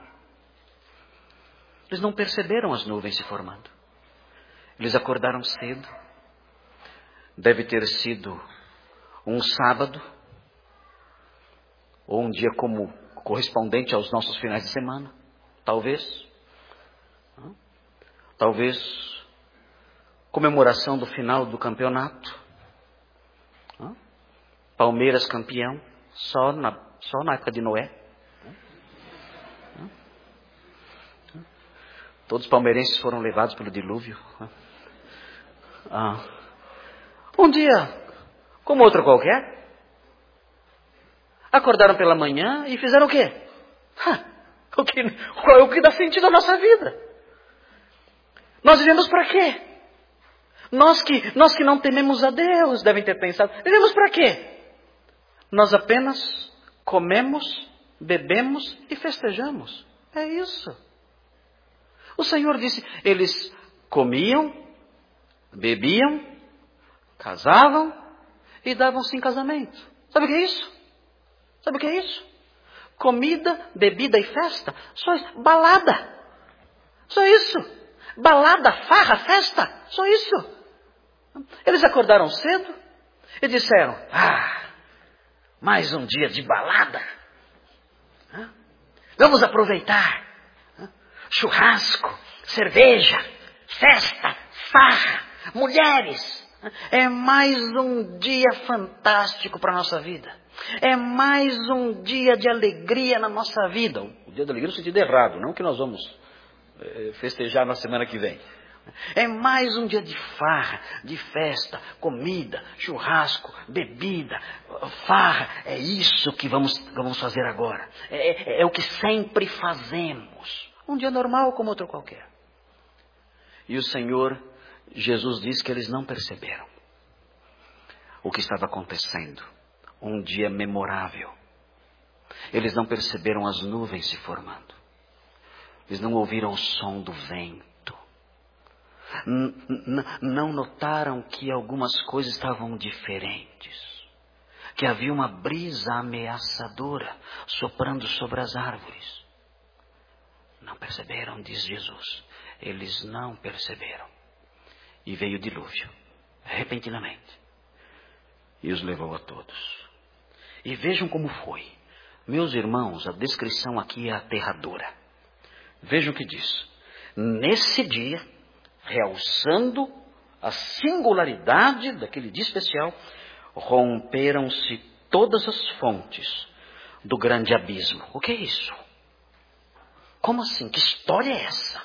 Eles não perceberam as nuvens se formando. Eles acordaram cedo. Deve ter sido um sábado, ou um dia como correspondente aos nossos finais de semana, talvez. Talvez comemoração do final do campeonato. Palmeiras campeão, só na época de Noé. Todos os palmeirenses foram levados pelo dilúvio. Um dia como outro qualquer. Acordaram pela manhã e fizeram o quê? Qual é o que dá sentido à nossa vida? Nós vivemos para quê? Nós que não tememos a Deus devem ter pensado, vivemos para quê? Nós apenas comemos, bebemos e festejamos. É isso. O Senhor disse, eles comiam, bebiam, casavam e davam-se em casamento. Sabe o que é isso? Sabe o que é isso? Comida, bebida e festa. Só isso. Balada. Só isso. Balada, farra, festa. Só isso. Eles acordaram cedo e disseram, mais um dia de balada. Vamos aproveitar. Churrasco, cerveja, festa, farra, mulheres. É mais um dia fantástico para a nossa vida. É mais um dia de alegria na nossa vida. O dia da alegria no sentido errado, não que nós vamos festejar na semana que vem. É mais um dia de farra, de festa, comida, churrasco, bebida, farra. É isso que vamos fazer agora. É o que sempre fazemos. Um dia normal como outro qualquer. E o Senhor Jesus diz que eles não perceberam o que estava acontecendo. Um dia memorável. Eles não perceberam as nuvens se formando. Eles não ouviram o som do vento. Não notaram que algumas coisas estavam diferentes. Que havia uma brisa ameaçadora soprando sobre as árvores. Não perceberam, diz Jesus. Eles não perceberam. E veio o dilúvio, repentinamente, e os levou a todos. E vejam como foi. Meus irmãos, a descrição aqui é aterradora. Vejam o que diz. Nesse dia, realçando a singularidade daquele dia especial, romperam-se todas as fontes do grande abismo. O que é isso? Como assim? Que história é essa?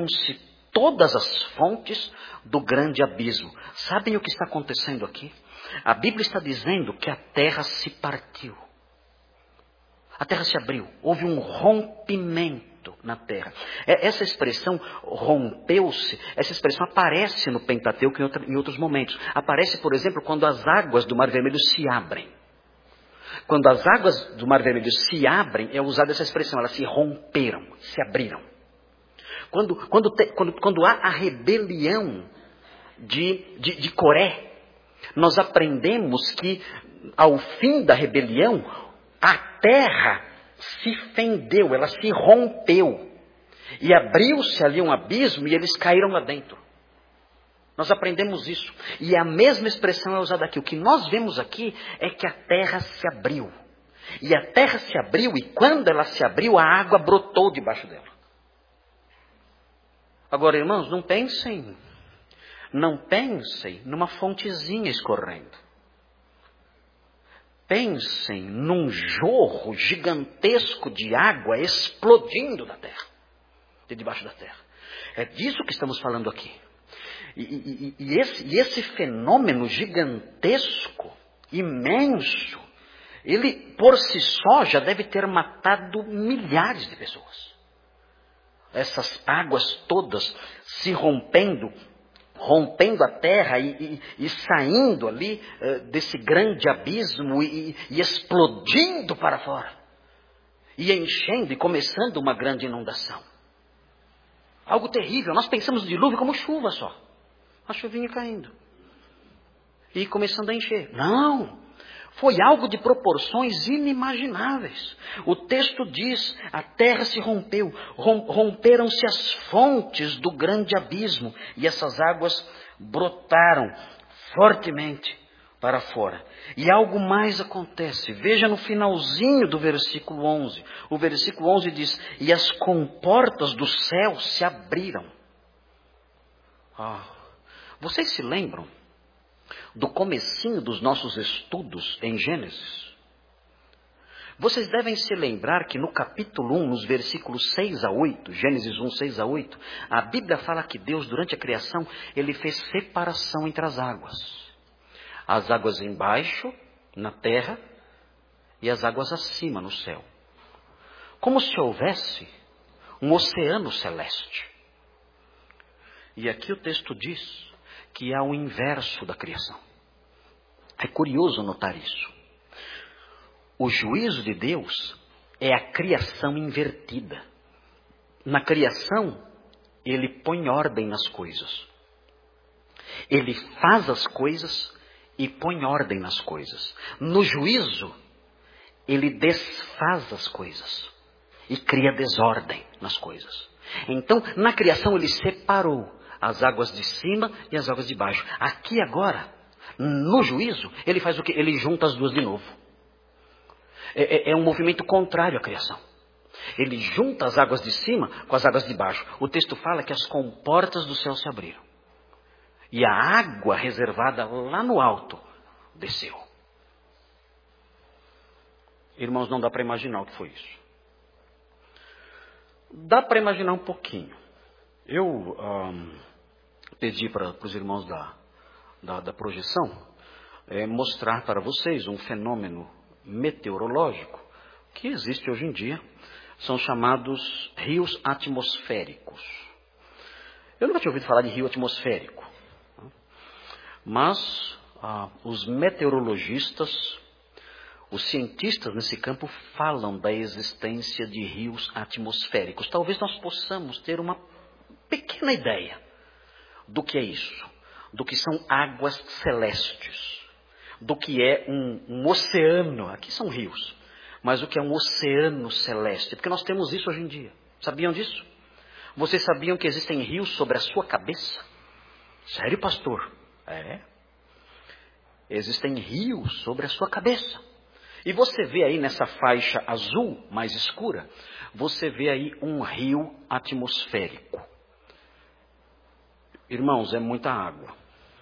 Romperam-se todas as fontes do grande abismo. Sabem o que está acontecendo aqui? A Bíblia está dizendo que a terra se partiu. A terra se abriu. Houve um rompimento na terra. Essa expressão rompeu-se, essa expressão aparece no Pentateuco em outros momentos. Aparece, por exemplo, quando as águas do Mar Vermelho se abrem. Quando as águas do Mar Vermelho se abrem, é usada essa expressão, elas se romperam, se abriram. Quando há a rebelião de Coré, nós aprendemos que ao fim da rebelião, a terra se fendeu, ela se rompeu. E abriu-se ali um abismo e eles caíram lá dentro. Nós aprendemos isso. E a mesma expressão é usada aqui. O que nós vemos aqui é que a terra se abriu. E a terra se abriu e quando ela se abriu, a água brotou debaixo dela. Agora, irmãos, não pensem numa fontezinha escorrendo. Pensem num jorro gigantesco de água explodindo da terra, de debaixo da terra. É disso que estamos falando aqui. E esse fenômeno gigantesco, imenso, ele por si só já deve ter matado milhares de pessoas. Essas águas todas se rompendo a terra e saindo ali desse grande abismo e explodindo para fora. E enchendo e começando uma grande inundação. Algo terrível. Nós pensamos no dilúvio como chuva só. A chuvinha caindo. E começando a encher. Não! Foi algo de proporções inimagináveis. O texto diz, a terra se rompeu, romperam-se as fontes do grande abismo, e essas águas brotaram fortemente para fora. E algo mais acontece. Veja no finalzinho do versículo 11. O versículo 11 diz, e as comportas do céu se abriram. Vocês se lembram do comecinho dos nossos estudos em Gênesis? Vocês devem se lembrar que no capítulo 1, nos versículos 6 a 8, Gênesis 1, 6 a 8, a Bíblia fala que Deus, durante a criação, Ele fez separação entre as águas. As águas embaixo, na terra, e as águas acima, no céu. Como se houvesse um oceano celeste. E aqui o texto diz que há o inverso da criação. É curioso notar isso. O juízo de Deus é a criação invertida. Na criação, Ele põe ordem nas coisas. Ele faz as coisas e põe ordem nas coisas. No juízo, Ele desfaz as coisas e cria desordem nas coisas. Então, na criação, Ele separou as águas de cima e as águas de baixo. Aqui agora, no juízo, Ele faz o quê? Ele junta as duas de novo. É um movimento contrário à criação. Ele junta as águas de cima com as águas de baixo. O texto fala que as comportas do céu se abriram. E a água reservada lá no alto desceu. Irmãos, não dá para imaginar o que foi isso. Dá para imaginar um pouquinho. Eu pedi para os irmãos da projeção mostrar para vocês um fenômeno meteorológico que existe hoje em dia. São chamados rios atmosféricos. Eu nunca tinha ouvido falar de rio atmosférico. Mas os meteorologistas, os cientistas nesse campo falam da existência de rios atmosféricos. Talvez nós possamos ter uma pequena ideia do que é isso, do que são águas celestes, do que é um oceano. Aqui são rios, mas o que é um oceano celeste, porque nós temos isso hoje em dia. Sabiam disso? Vocês sabiam que existem rios sobre a sua cabeça? Sério, pastor? Existem rios sobre a sua cabeça. E você vê aí nessa faixa azul mais escura, você vê aí um rio atmosférico. Irmãos, é muita água.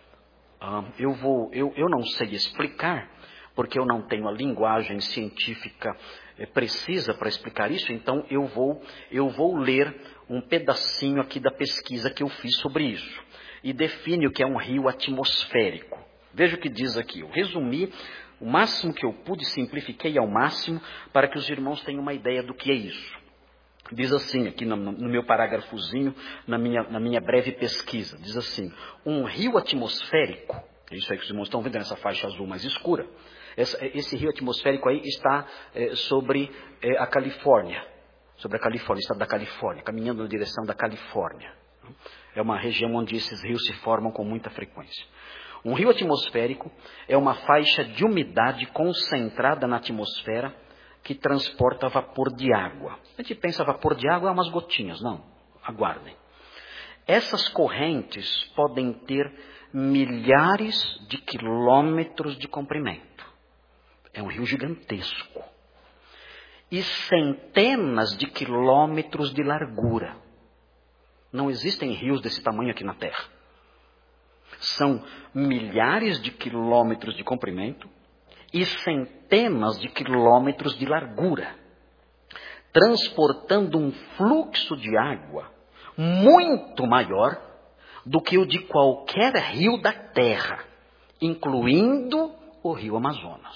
Eu não sei explicar, porque eu não tenho a linguagem científica precisa para explicar isso, então eu vou ler um pedacinho aqui da pesquisa que eu fiz sobre isso. E define o que é um rio atmosférico. Veja o que diz aqui. Eu resumi o máximo que eu pude, simplifiquei ao máximo para que os irmãos tenham uma ideia do que é isso. Diz assim, aqui no meu parágrafozinho, na minha breve pesquisa, diz assim: um rio atmosférico, é isso aí que os irmãos estão vendo nessa faixa azul mais escura, esse rio atmosférico aí está sobre a Califórnia, o estado da Califórnia, caminhando na direção da Califórnia. É uma região onde esses rios se formam com muita frequência. Um rio atmosférico é uma faixa de umidade concentrada na atmosfera que transporta vapor de água. A gente pensa vapor de água é umas gotinhas. Não, aguardem. Essas correntes podem ter milhares de quilômetros de comprimento. É um rio gigantesco. E centenas de quilômetros de largura. Não existem rios desse tamanho aqui na Terra. São milhares de quilômetros de comprimento e centenas de quilômetros de largura, transportando um fluxo de água muito maior do que o de qualquer rio da Terra, incluindo o rio Amazonas.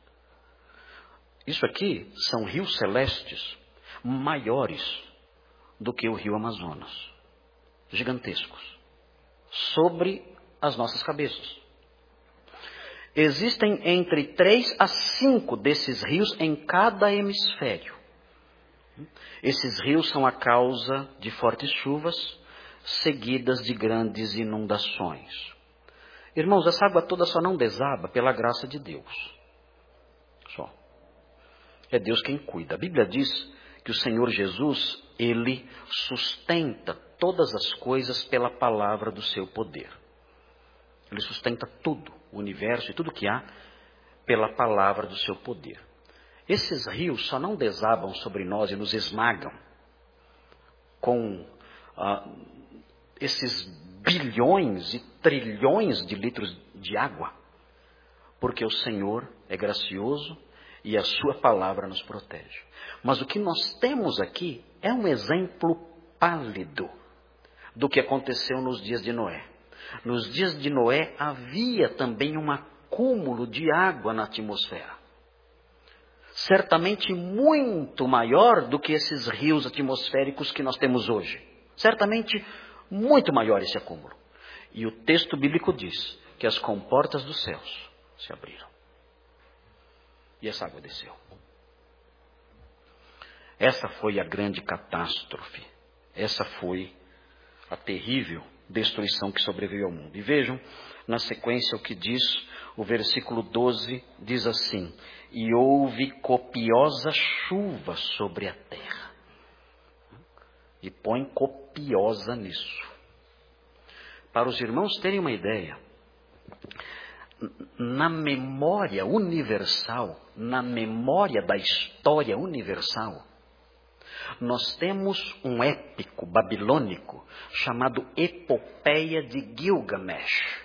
Isso aqui são rios celestes maiores do que o rio Amazonas, gigantescos, sobre as nossas cabeças. Existem entre 3 a 5 desses rios em cada hemisfério. Esses rios são a causa de fortes chuvas, seguidas de grandes inundações. Irmãos, essa água toda só não desaba pela graça de Deus. Só. É Deus quem cuida. A Bíblia diz que o Senhor Jesus, Ele sustenta todas as coisas pela palavra do seu poder. Ele sustenta tudo, o universo e tudo que há, pela palavra do seu poder. Esses rios só não desabam sobre nós e nos esmagam com esses bilhões e trilhões de litros de água, porque o Senhor é gracioso e a sua palavra nos protege. Mas o que nós temos aqui é um exemplo pálido do que aconteceu nos dias de Noé. Nos dias de Noé havia também um acúmulo de água na atmosfera. Certamente muito maior do que esses rios atmosféricos que nós temos hoje. Certamente muito maior esse acúmulo. E o texto bíblico diz que as comportas dos céus se abriram. E essa água desceu. Essa foi a grande catástrofe. Essa foi a terrível destruição que sobreveio ao mundo. E vejam, na sequência, o que diz o versículo 12, diz assim: e houve copiosa chuva sobre a terra. E põe copiosa nisso. Para os irmãos terem uma ideia, na memória universal, na memória da história universal, nós temos um épico babilônico chamado Epopeia de Gilgamesh.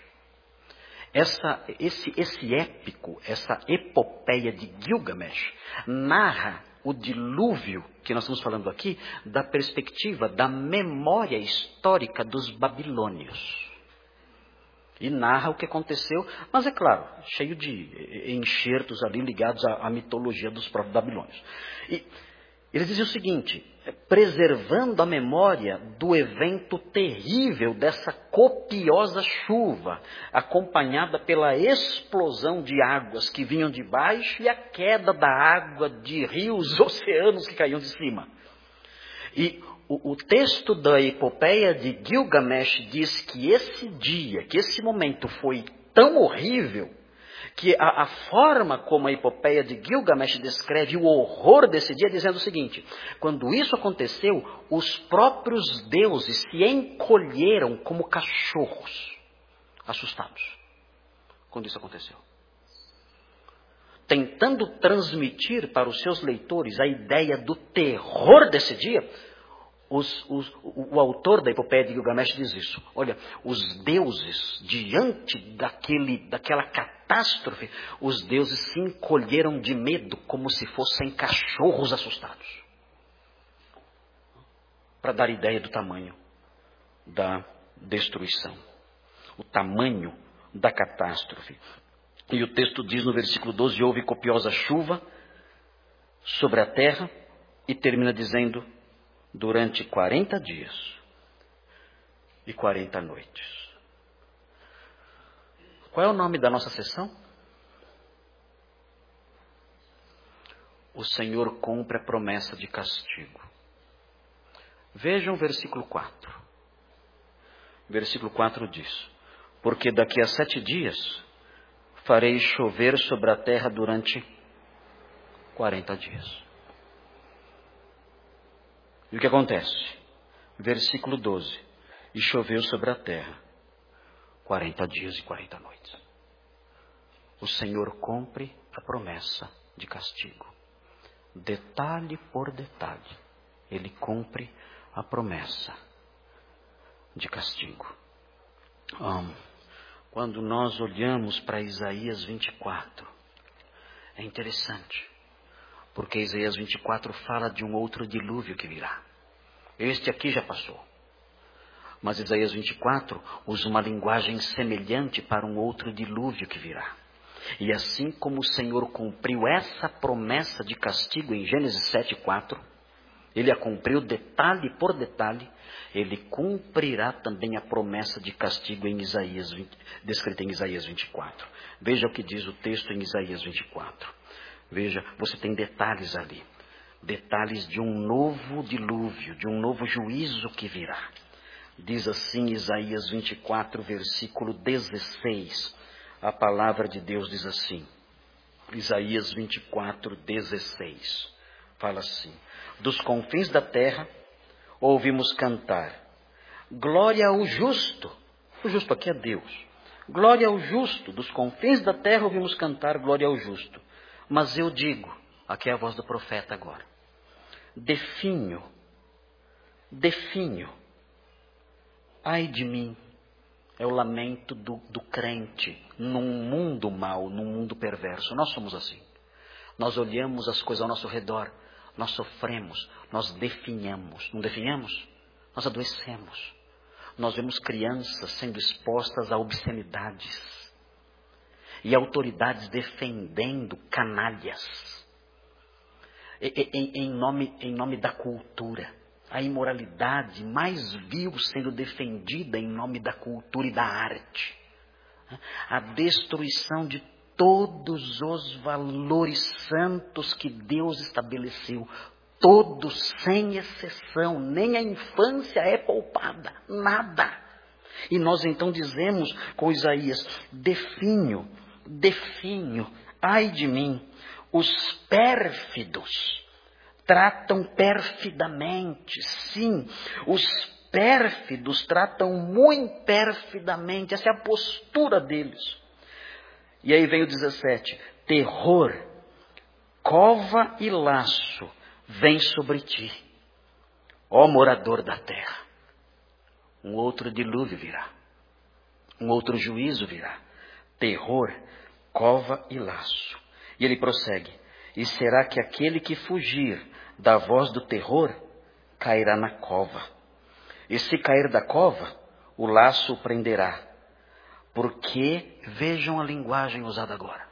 Esse épico, essa epopeia de Gilgamesh, narra o dilúvio que nós estamos falando aqui da perspectiva da memória histórica dos babilônios. E narra o que aconteceu, mas é claro, cheio de enxertos ali ligados à mitologia dos próprios babilônios. E ele dizia o seguinte: preservando a memória do evento terrível dessa copiosa chuva, acompanhada pela explosão de águas que vinham de baixo e a queda da água de rios, oceanos que caíam de cima. E o texto da epopeia de Gilgamesh diz que esse dia, que esse momento foi tão horrível, que a forma como a epopeia de Gilgamesh descreve o horror desse dia, dizendo o seguinte: quando isso aconteceu, os próprios deuses se encolheram como cachorros, assustados, quando isso aconteceu. Tentando transmitir para os seus leitores a ideia do terror desse dia, o autor da epopeia de Gilgamesh diz isso. Olha, os deuses, diante daquela catástrofe, os deuses se encolheram de medo como se fossem cachorros assustados. Para dar ideia do tamanho da destruição. O tamanho da catástrofe. E o texto diz no versículo 12, houve copiosa chuva sobre a terra, e termina dizendo, durante 40 dias e 40 noites. Qual é o nome da nossa sessão? O Senhor cumpre a promessa de castigo. Vejam o versículo 4. Versículo 4 diz, porque daqui a 7 dias farei chover sobre a terra durante 40 dias. E o que acontece? Versículo 12. E choveu sobre a terra 40 dias e 40 noites. O Senhor cumpre a promessa de castigo. Detalhe por detalhe, Ele cumpre a promessa de castigo. Quando nós olhamos para Isaías 24, é interessante, porque Isaías 24 fala de um outro dilúvio que virá. Este aqui já passou. Mas Isaías 24 usa uma linguagem semelhante para um outro dilúvio que virá. E assim como o Senhor cumpriu essa promessa de castigo em Gênesis 7:4, Ele a cumpriu detalhe por detalhe, Ele cumprirá também a promessa de castigo em Isaías, descrita em Isaías 24. Veja o que diz o texto em Isaías 24. Veja, você tem detalhes ali. Detalhes de um novo dilúvio, de um novo juízo que virá. Diz assim Isaías 24, versículo 16. A palavra de Deus diz assim. Isaías 24, 16. Fala assim. Dos confins da terra ouvimos cantar. Glória ao justo. O justo aqui é Deus. Glória ao justo. Dos confins da terra ouvimos cantar glória ao justo. Mas eu digo, aqui é a voz do profeta agora. Definho. Ai de mim, é o lamento do crente num mundo mau, num mundo perverso. Nós somos assim. Nós olhamos as coisas ao nosso redor, nós sofremos, nós definhamos. Não definhamos? Nós adoecemos. Nós vemos crianças sendo expostas a obscenidades e autoridades defendendo canalhas em nome da cultura. A imoralidade mais vil sendo defendida em nome da cultura e da arte. A destruição de todos os valores santos que Deus estabeleceu. Todos, sem exceção. Nem a infância é poupada. Nada. E nós então dizemos com Isaías, definho, ai de mim, os pérfidos tratam perfidamente, sim, os pérfidos tratam muito perfidamente, essa é a postura deles. E aí vem o 17, terror, cova e laço vem sobre ti, ó morador da terra. Um outro dilúvio virá, um outro juízo virá, terror, cova e laço. E ele prossegue, e será que aquele que fugir da voz do terror, cairá na cova. E se cair da cova, o laço o prenderá. Porque, vejam a linguagem usada agora.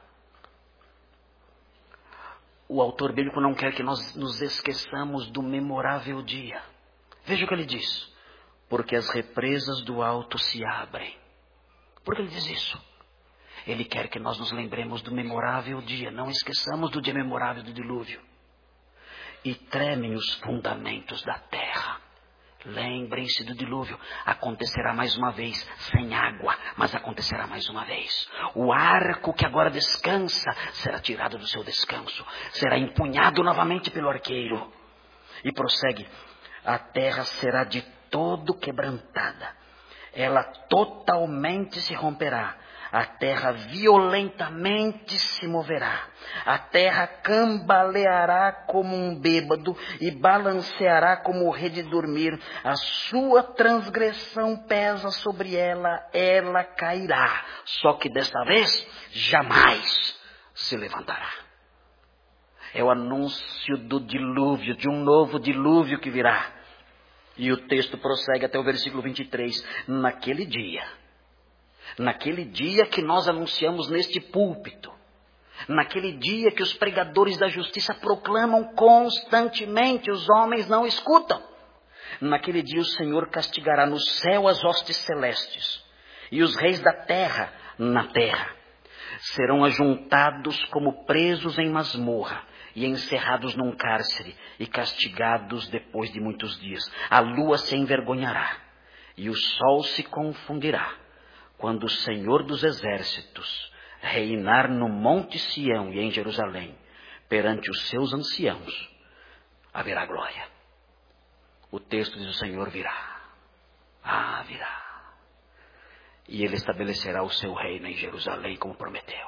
O autor bíblico não quer que nós nos esqueçamos do memorável dia. Veja o que ele diz. Porque as represas do alto se abrem. Por que ele diz isso? Ele quer que nós nos lembremos do memorável dia. Não esqueçamos do dia memorável do dilúvio. E tremem os fundamentos da terra. Lembrem-se do dilúvio. Acontecerá mais uma vez, sem água, mas acontecerá mais uma vez. O arco que agora descansa será tirado do seu descanso. Será empunhado novamente pelo arqueiro. E prossegue. A terra será de todo quebrantada. Ela totalmente se romperá. A terra violentamente se moverá. A terra cambaleará como um bêbado e balanceará como o rei de dormir. A sua transgressão pesa sobre ela, ela cairá. Só que desta vez, jamais se levantará. É o anúncio do dilúvio, de um novo dilúvio que virá. E o texto prossegue até o versículo 23. Naquele dia, Naquele dia que nós anunciamos neste púlpito, naquele dia que os pregadores da justiça proclamam constantemente, os homens não escutam. Naquele dia o Senhor castigará no céu as hostes celestes, e os reis da terra na terra. Serão ajuntados como presos em masmorra, e encerrados num cárcere, e castigados depois de muitos dias. A lua se envergonhará, e o sol se confundirá, quando o Senhor dos exércitos reinar no monte Sião e em Jerusalém, perante os seus anciãos, haverá glória. O texto diz: o Senhor virá. Virá. E ele estabelecerá o seu reino em Jerusalém, como prometeu.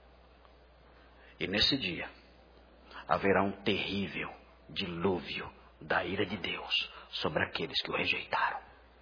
E nesse dia haverá um terrível dilúvio da ira de Deus sobre aqueles que o rejeitaram.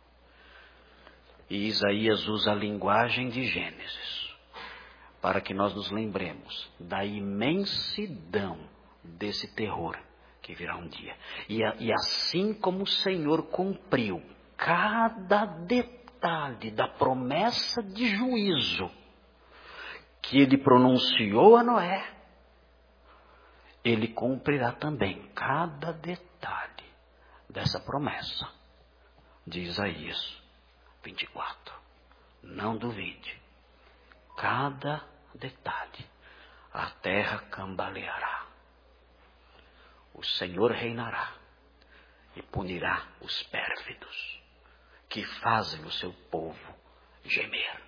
E Isaías usa a linguagem de Gênesis para que nós nos lembremos da imensidão desse terror que virá um dia. E assim como o Senhor cumpriu cada detalhe da promessa de juízo que ele pronunciou a Noé, ele cumprirá também cada detalhe dessa promessa de Isaías 24. Não duvide. Cada detalhe. A terra cambaleará. O Senhor reinará e punirá os pérfidos que fazem o seu povo gemer.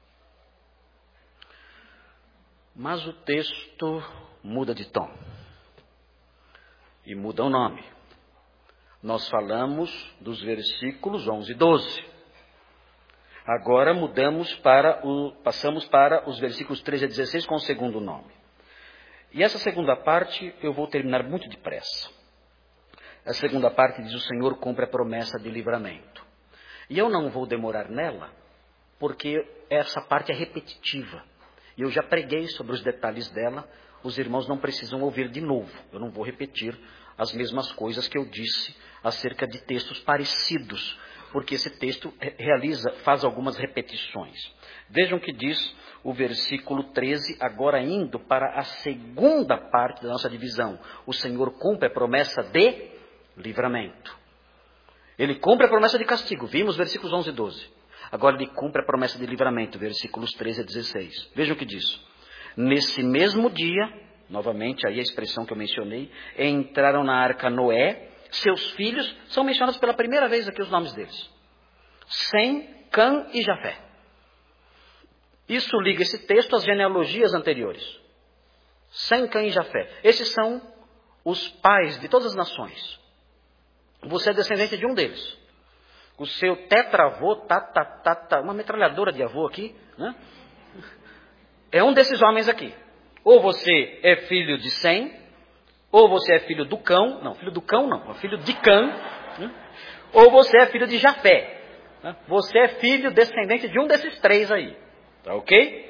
Mas o texto muda de tom. E muda o nome. Nós falamos dos versículos 11 e 12. Agora passamos para os versículos 13 a 16 com o segundo nome. E essa segunda parte eu vou terminar muito depressa. A segunda parte diz: o Senhor cumpre a promessa de livramento. E eu não vou demorar nela, porque essa parte é repetitiva. E eu já preguei sobre os detalhes dela. Os irmãos não precisam ouvir de novo. Eu não vou repetir as mesmas coisas que eu disse acerca de textos parecidos, porque esse texto faz algumas repetições. Vejam que diz o versículo 13, agora indo para a segunda parte da nossa divisão. O Senhor cumpre a promessa de livramento. Ele cumpre a promessa de castigo. Vimos versículos 11 e 12. Agora ele cumpre a promessa de livramento, versículos 13 a 16. Vejam o que diz. Nesse mesmo dia, novamente aí a expressão que eu mencionei, entraram na arca Noé, seus filhos, são mencionados pela primeira vez aqui os nomes deles. Sem, Cã e Jafé. Isso liga esse texto às genealogias anteriores. Sem, Cã e Jafé. Esses são os pais de todas as nações. Você é descendente de um deles. O seu tetravô, uma metralhadora de avô aqui, né? É um desses homens aqui. Ou você é filho de Sem, ou você é filho do Cão, é filho de Cã, né? Ou você é filho de Jafé. Né? Você é filho descendente de um desses três aí. Tá ok?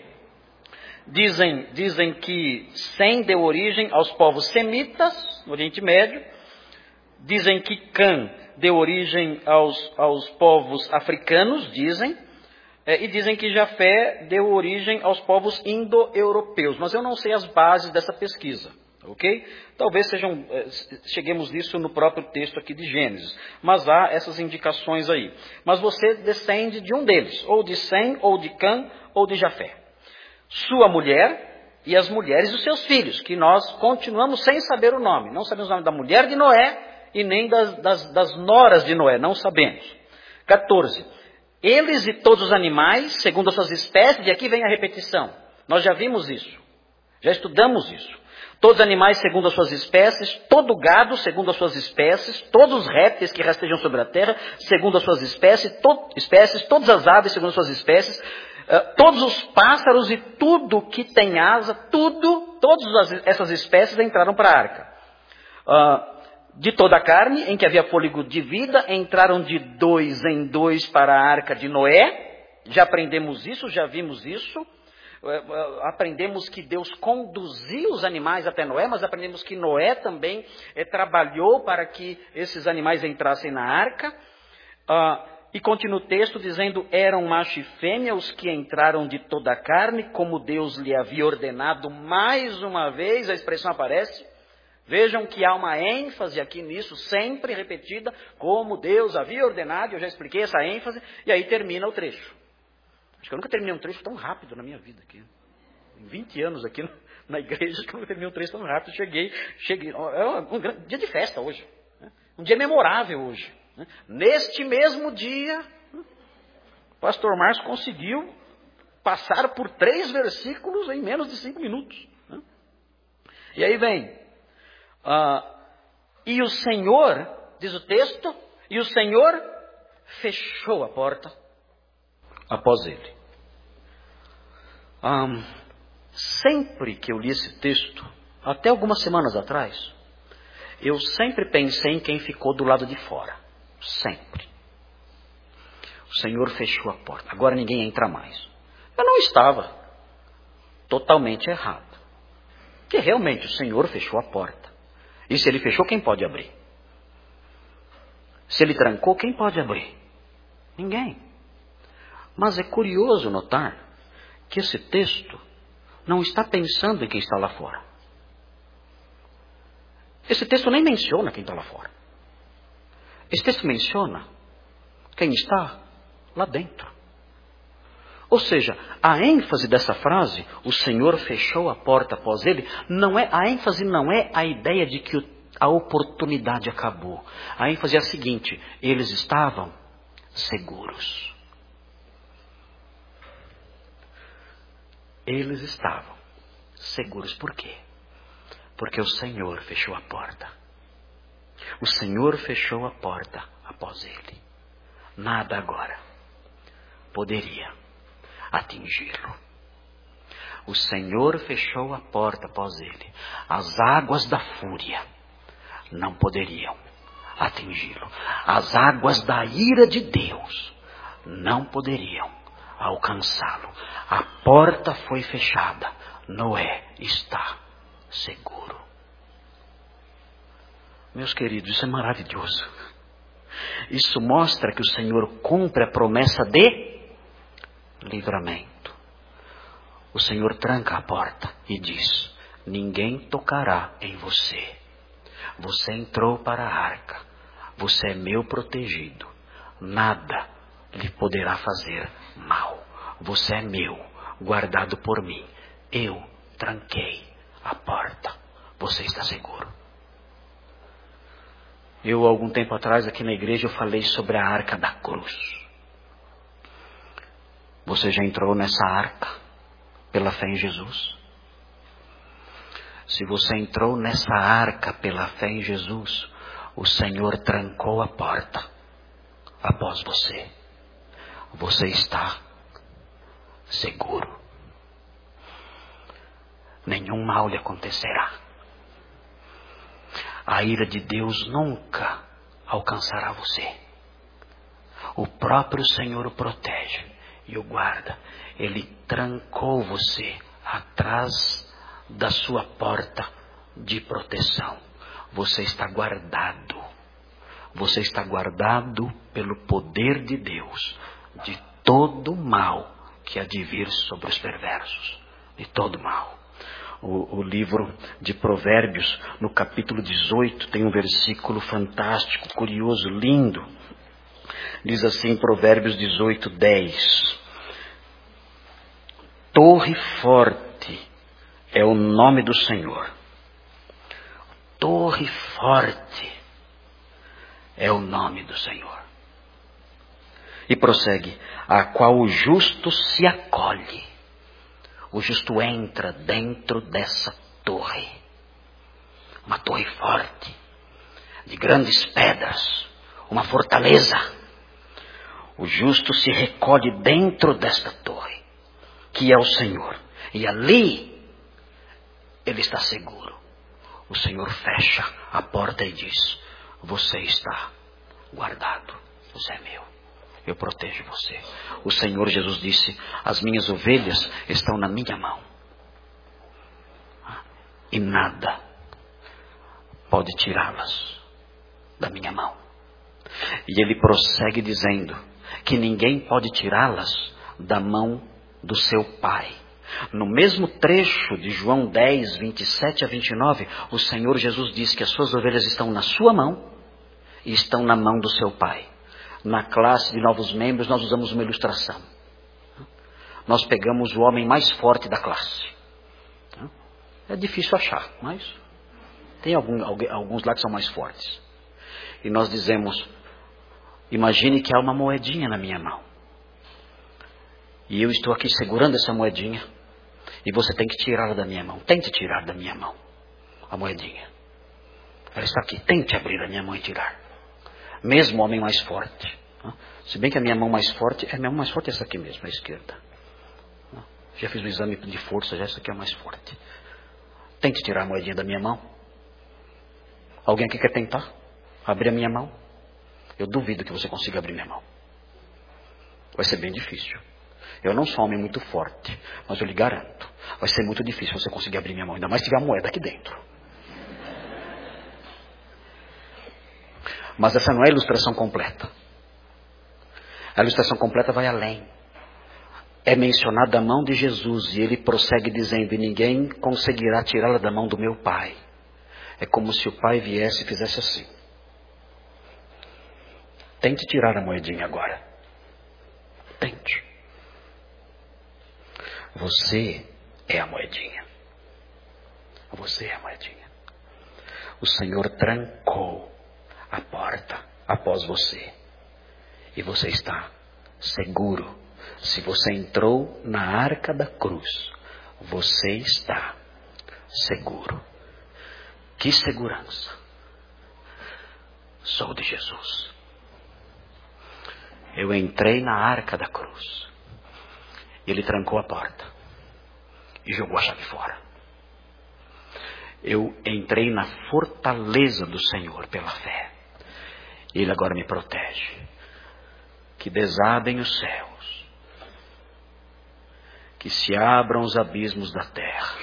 Dizem que Sem deu origem aos povos semitas, no Oriente Médio. Dizem que Cã deu origem aos povos africanos, dizem. E dizem que Jafé deu origem aos povos indo-europeus. Mas eu não sei as bases dessa pesquisa. Ok? Talvez cheguemos nisso no próprio texto aqui de Gênesis. Mas há essas indicações aí. Mas você descende de um deles. Ou de Sem, ou de Cã, ou de Jafé. Sua mulher e as mulheres dos seus filhos. Que nós continuamos sem saber o nome. Não sabemos o nome da mulher de Noé e nem das noras de Noé. Não sabemos. 14. Eles e todos os animais, segundo as suas espécies, e aqui vem a repetição. Nós já vimos isso. Já estudamos isso. Todos os animais segundo as suas espécies, todo gado segundo as suas espécies, todos os répteis que rastejam sobre a terra segundo as suas espécies, todas as aves segundo as suas espécies, todos os pássaros e tudo que tem asa, todas essas espécies entraram para a arca. De toda a carne, em que havia fôlego de vida, entraram de 2 em 2 para a arca de Noé. Já aprendemos isso, já vimos isso. Aprendemos que Deus conduziu os animais até Noé, mas aprendemos que Noé também trabalhou para que esses animais entrassem na arca. E continua o texto dizendo, eram macho e fêmea os que entraram de toda a carne, como Deus lhe havia ordenado. Mais uma vez a expressão aparece. Vejam que há uma ênfase aqui nisso, sempre repetida, como Deus havia ordenado. Eu já expliquei essa ênfase, e aí termina o trecho. Acho que eu nunca terminei um trecho tão rápido na minha vida aqui. Em 20 anos aqui na igreja, acho que eu nunca terminei um trecho tão rápido. Cheguei, é um grande dia de festa hoje. Um dia memorável hoje. Neste mesmo dia, o pastor Márcio conseguiu passar por 3 versículos em menos de 5 minutos. E aí vem, e o Senhor, diz o texto, e o Senhor fechou a porta após ele. Sempre que eu li esse texto, até algumas semanas atrás, eu sempre pensei em quem ficou do lado de fora. Sempre. O Senhor fechou a porta. Agora ninguém entra mais. Eu não estava totalmente errado. Porque realmente o Senhor fechou a porta. E se Ele fechou, quem pode abrir? Se Ele trancou, quem pode abrir? Ninguém. Mas é curioso notar que esse texto não está pensando em quem está lá fora. Esse texto nem menciona quem está lá fora. Esse texto menciona quem está lá dentro. Ou seja, a ênfase dessa frase, o Senhor fechou a porta após ele, a ênfase não é a ideia de que a oportunidade acabou. A ênfase é a seguinte, eles estavam seguros. Eles estavam seguros. Por quê? Porque o Senhor fechou a porta. O Senhor fechou a porta após ele. Nada agora poderia atingi-lo. O Senhor fechou a porta após ele. As águas da fúria não poderiam atingi-lo. As águas da ira de Deus não poderiam alcançá-lo. A porta foi fechada. Noé está seguro. Meus queridos, isso é maravilhoso. Isso mostra que o Senhor cumpre a promessa de livramento. O Senhor tranca a porta e diz, ninguém tocará em você. Você entrou para a arca. Você é meu protegido. Nada lhe poderá fazer mal. Você é meu, guardado por mim. Eu tranquei a porta. Você está seguro. Eu, algum tempo atrás, aqui na igreja, eu falei sobre a arca da cruz. Você já entrou nessa arca pela fé em Jesus? Se você entrou nessa arca pela fé em Jesus, o Senhor trancou a porta após você. Você está seguro. Nenhum mal lhe acontecerá. A ira de Deus nunca alcançará você. O próprio Senhor o protege e o guarda. Ele trancou você atrás da sua porta de proteção. Você está guardado. Você está guardado pelo poder de Deus de todo mal que há de vir sobre os perversos. De todo mal. O livro de Provérbios, no capítulo 18, tem um versículo fantástico, curioso, lindo. Diz assim, Provérbios 18, 10. Torre forte é o nome do Senhor. Torre forte é o nome do Senhor. E prossegue, a qual o justo se acolhe. O justo entra dentro dessa torre. Uma torre forte, de grandes pedras, uma fortaleza. O justo se recolhe dentro desta torre, que é o Senhor. E ali, ele está seguro. O Senhor fecha a porta e diz, você está guardado, você é meu. Eu protejo você. O Senhor Jesus disse, as minhas ovelhas estão na minha mão. E nada pode tirá-las da minha mão. E ele prossegue dizendo, que ninguém pode tirá-las da mão do seu Pai. No mesmo trecho de João 10, 27 a 29, o Senhor Jesus diz que as suas ovelhas estão na sua mão e estão na mão do seu Pai. Na classe de novos membros nós usamos uma ilustração. Nós pegamos o homem mais forte da classe. É difícil achar, mas tem alguns lá que são mais fortes. E nós dizemos, imagine que há uma moedinha na minha mão. E eu estou aqui segurando essa moedinha. E você tem que tirá-la da minha mão. Tente tirar da minha mão a moedinha. Ela está aqui. Tente abrir a minha mão e tirar. Mesmo o homem mais forte. Se bem que a minha mão mais forte, a minha mão mais forte é essa aqui mesmo, a esquerda. Já fiz o exame de força, já essa aqui é a mais forte. Tente tirar a moedinha da minha mão. Alguém aqui quer tentar abrir a minha mão? Eu duvido que você consiga abrir minha mão. Vai ser bem difícil. Eu não sou um homem muito forte, mas eu lhe garanto, vai ser muito difícil você conseguir abrir minha mão, ainda mais se tiver a moeda aqui dentro. Mas essa não é a ilustração completa. A ilustração completa vai além. É mencionada a mão de Jesus e ele prossegue dizendo, e ninguém conseguirá tirá-la da mão do meu Pai. É como se o Pai viesse e fizesse assim. Tente tirar a moedinha agora. Tente. Você é a moedinha. Você é a moedinha. O Senhor trancou a porta após você. E você está seguro. Se você entrou na arca da cruz, você está seguro. Que segurança. Sou de Jesus. Eu entrei na arca da cruz. Ele trancou a porta e jogou a chave fora. Eu entrei na fortaleza do Senhor pela fé. Ele agora me protege. Que desabem os céus. Que se abram os abismos da terra.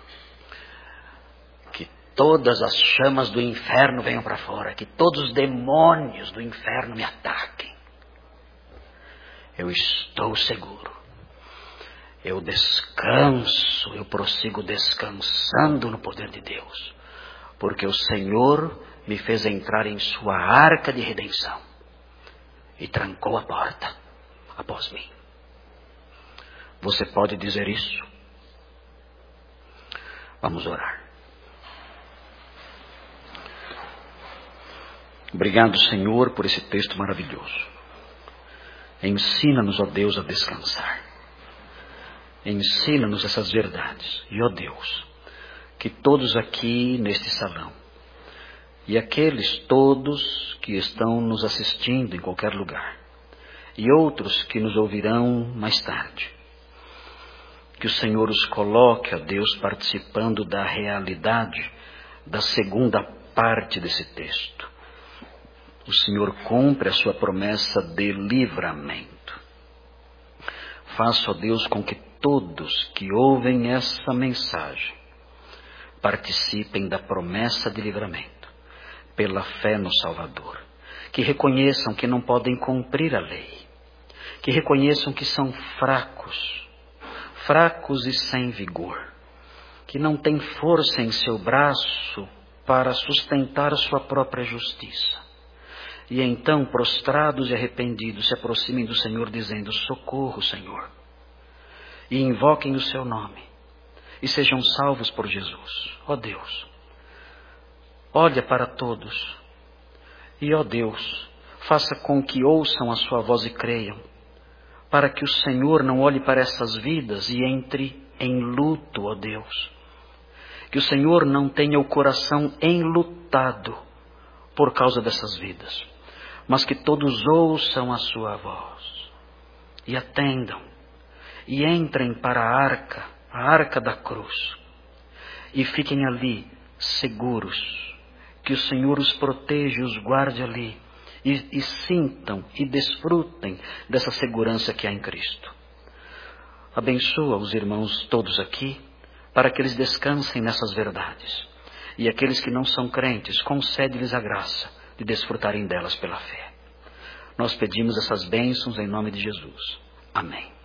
Que todas as chamas do inferno venham para fora. Que todos os demônios do inferno me ataquem. Eu estou seguro. Eu descanso, eu prossigo descansando no poder de Deus. Porque o Senhor me fez entrar em sua arca de redenção. E trancou a porta após mim. Você pode dizer isso? Vamos orar. Obrigado, Senhor, por esse texto maravilhoso. Ensina-nos, ó Deus, a descansar. Ensina-nos essas verdades. E, ó Deus, que todos aqui neste salão, e aqueles todos que estão nos assistindo em qualquer lugar, e outros que nos ouvirão mais tarde, que o Senhor os coloque, ó Deus, participando da realidade da segunda parte desse texto. O Senhor cumpre a sua promessa de livramento. Faça, ó Deus, com que todos que ouvem essa mensagem participem da promessa de livramento pela fé no Salvador. Que reconheçam que não podem cumprir a lei. Que reconheçam que são fracos e sem vigor. Que não têm força em seu braço para sustentar a sua própria justiça. E então, prostrados e arrependidos, se aproximem do Senhor dizendo, socorro, Senhor. E invoquem o seu nome. E sejam salvos por Jesus. Ó Deus, olha para todos. E, ó Deus, faça com que ouçam a sua voz e creiam. Para que o Senhor não olhe para essas vidas e entre em luto, ó Deus. Que o Senhor não tenha o coração enlutado por causa dessas vidas. Mas que todos ouçam a sua voz. E atendam. E entrem para a arca da cruz. E fiquem ali seguros. Que o Senhor os proteja e os guarde ali. E sintam e desfrutem dessa segurança que há em Cristo. Abençoa os irmãos todos aqui, para que eles descansem nessas verdades. E aqueles que não são crentes, concede-lhes a graça de desfrutarem delas pela fé. Nós pedimos essas bênçãos em nome de Jesus. Amém.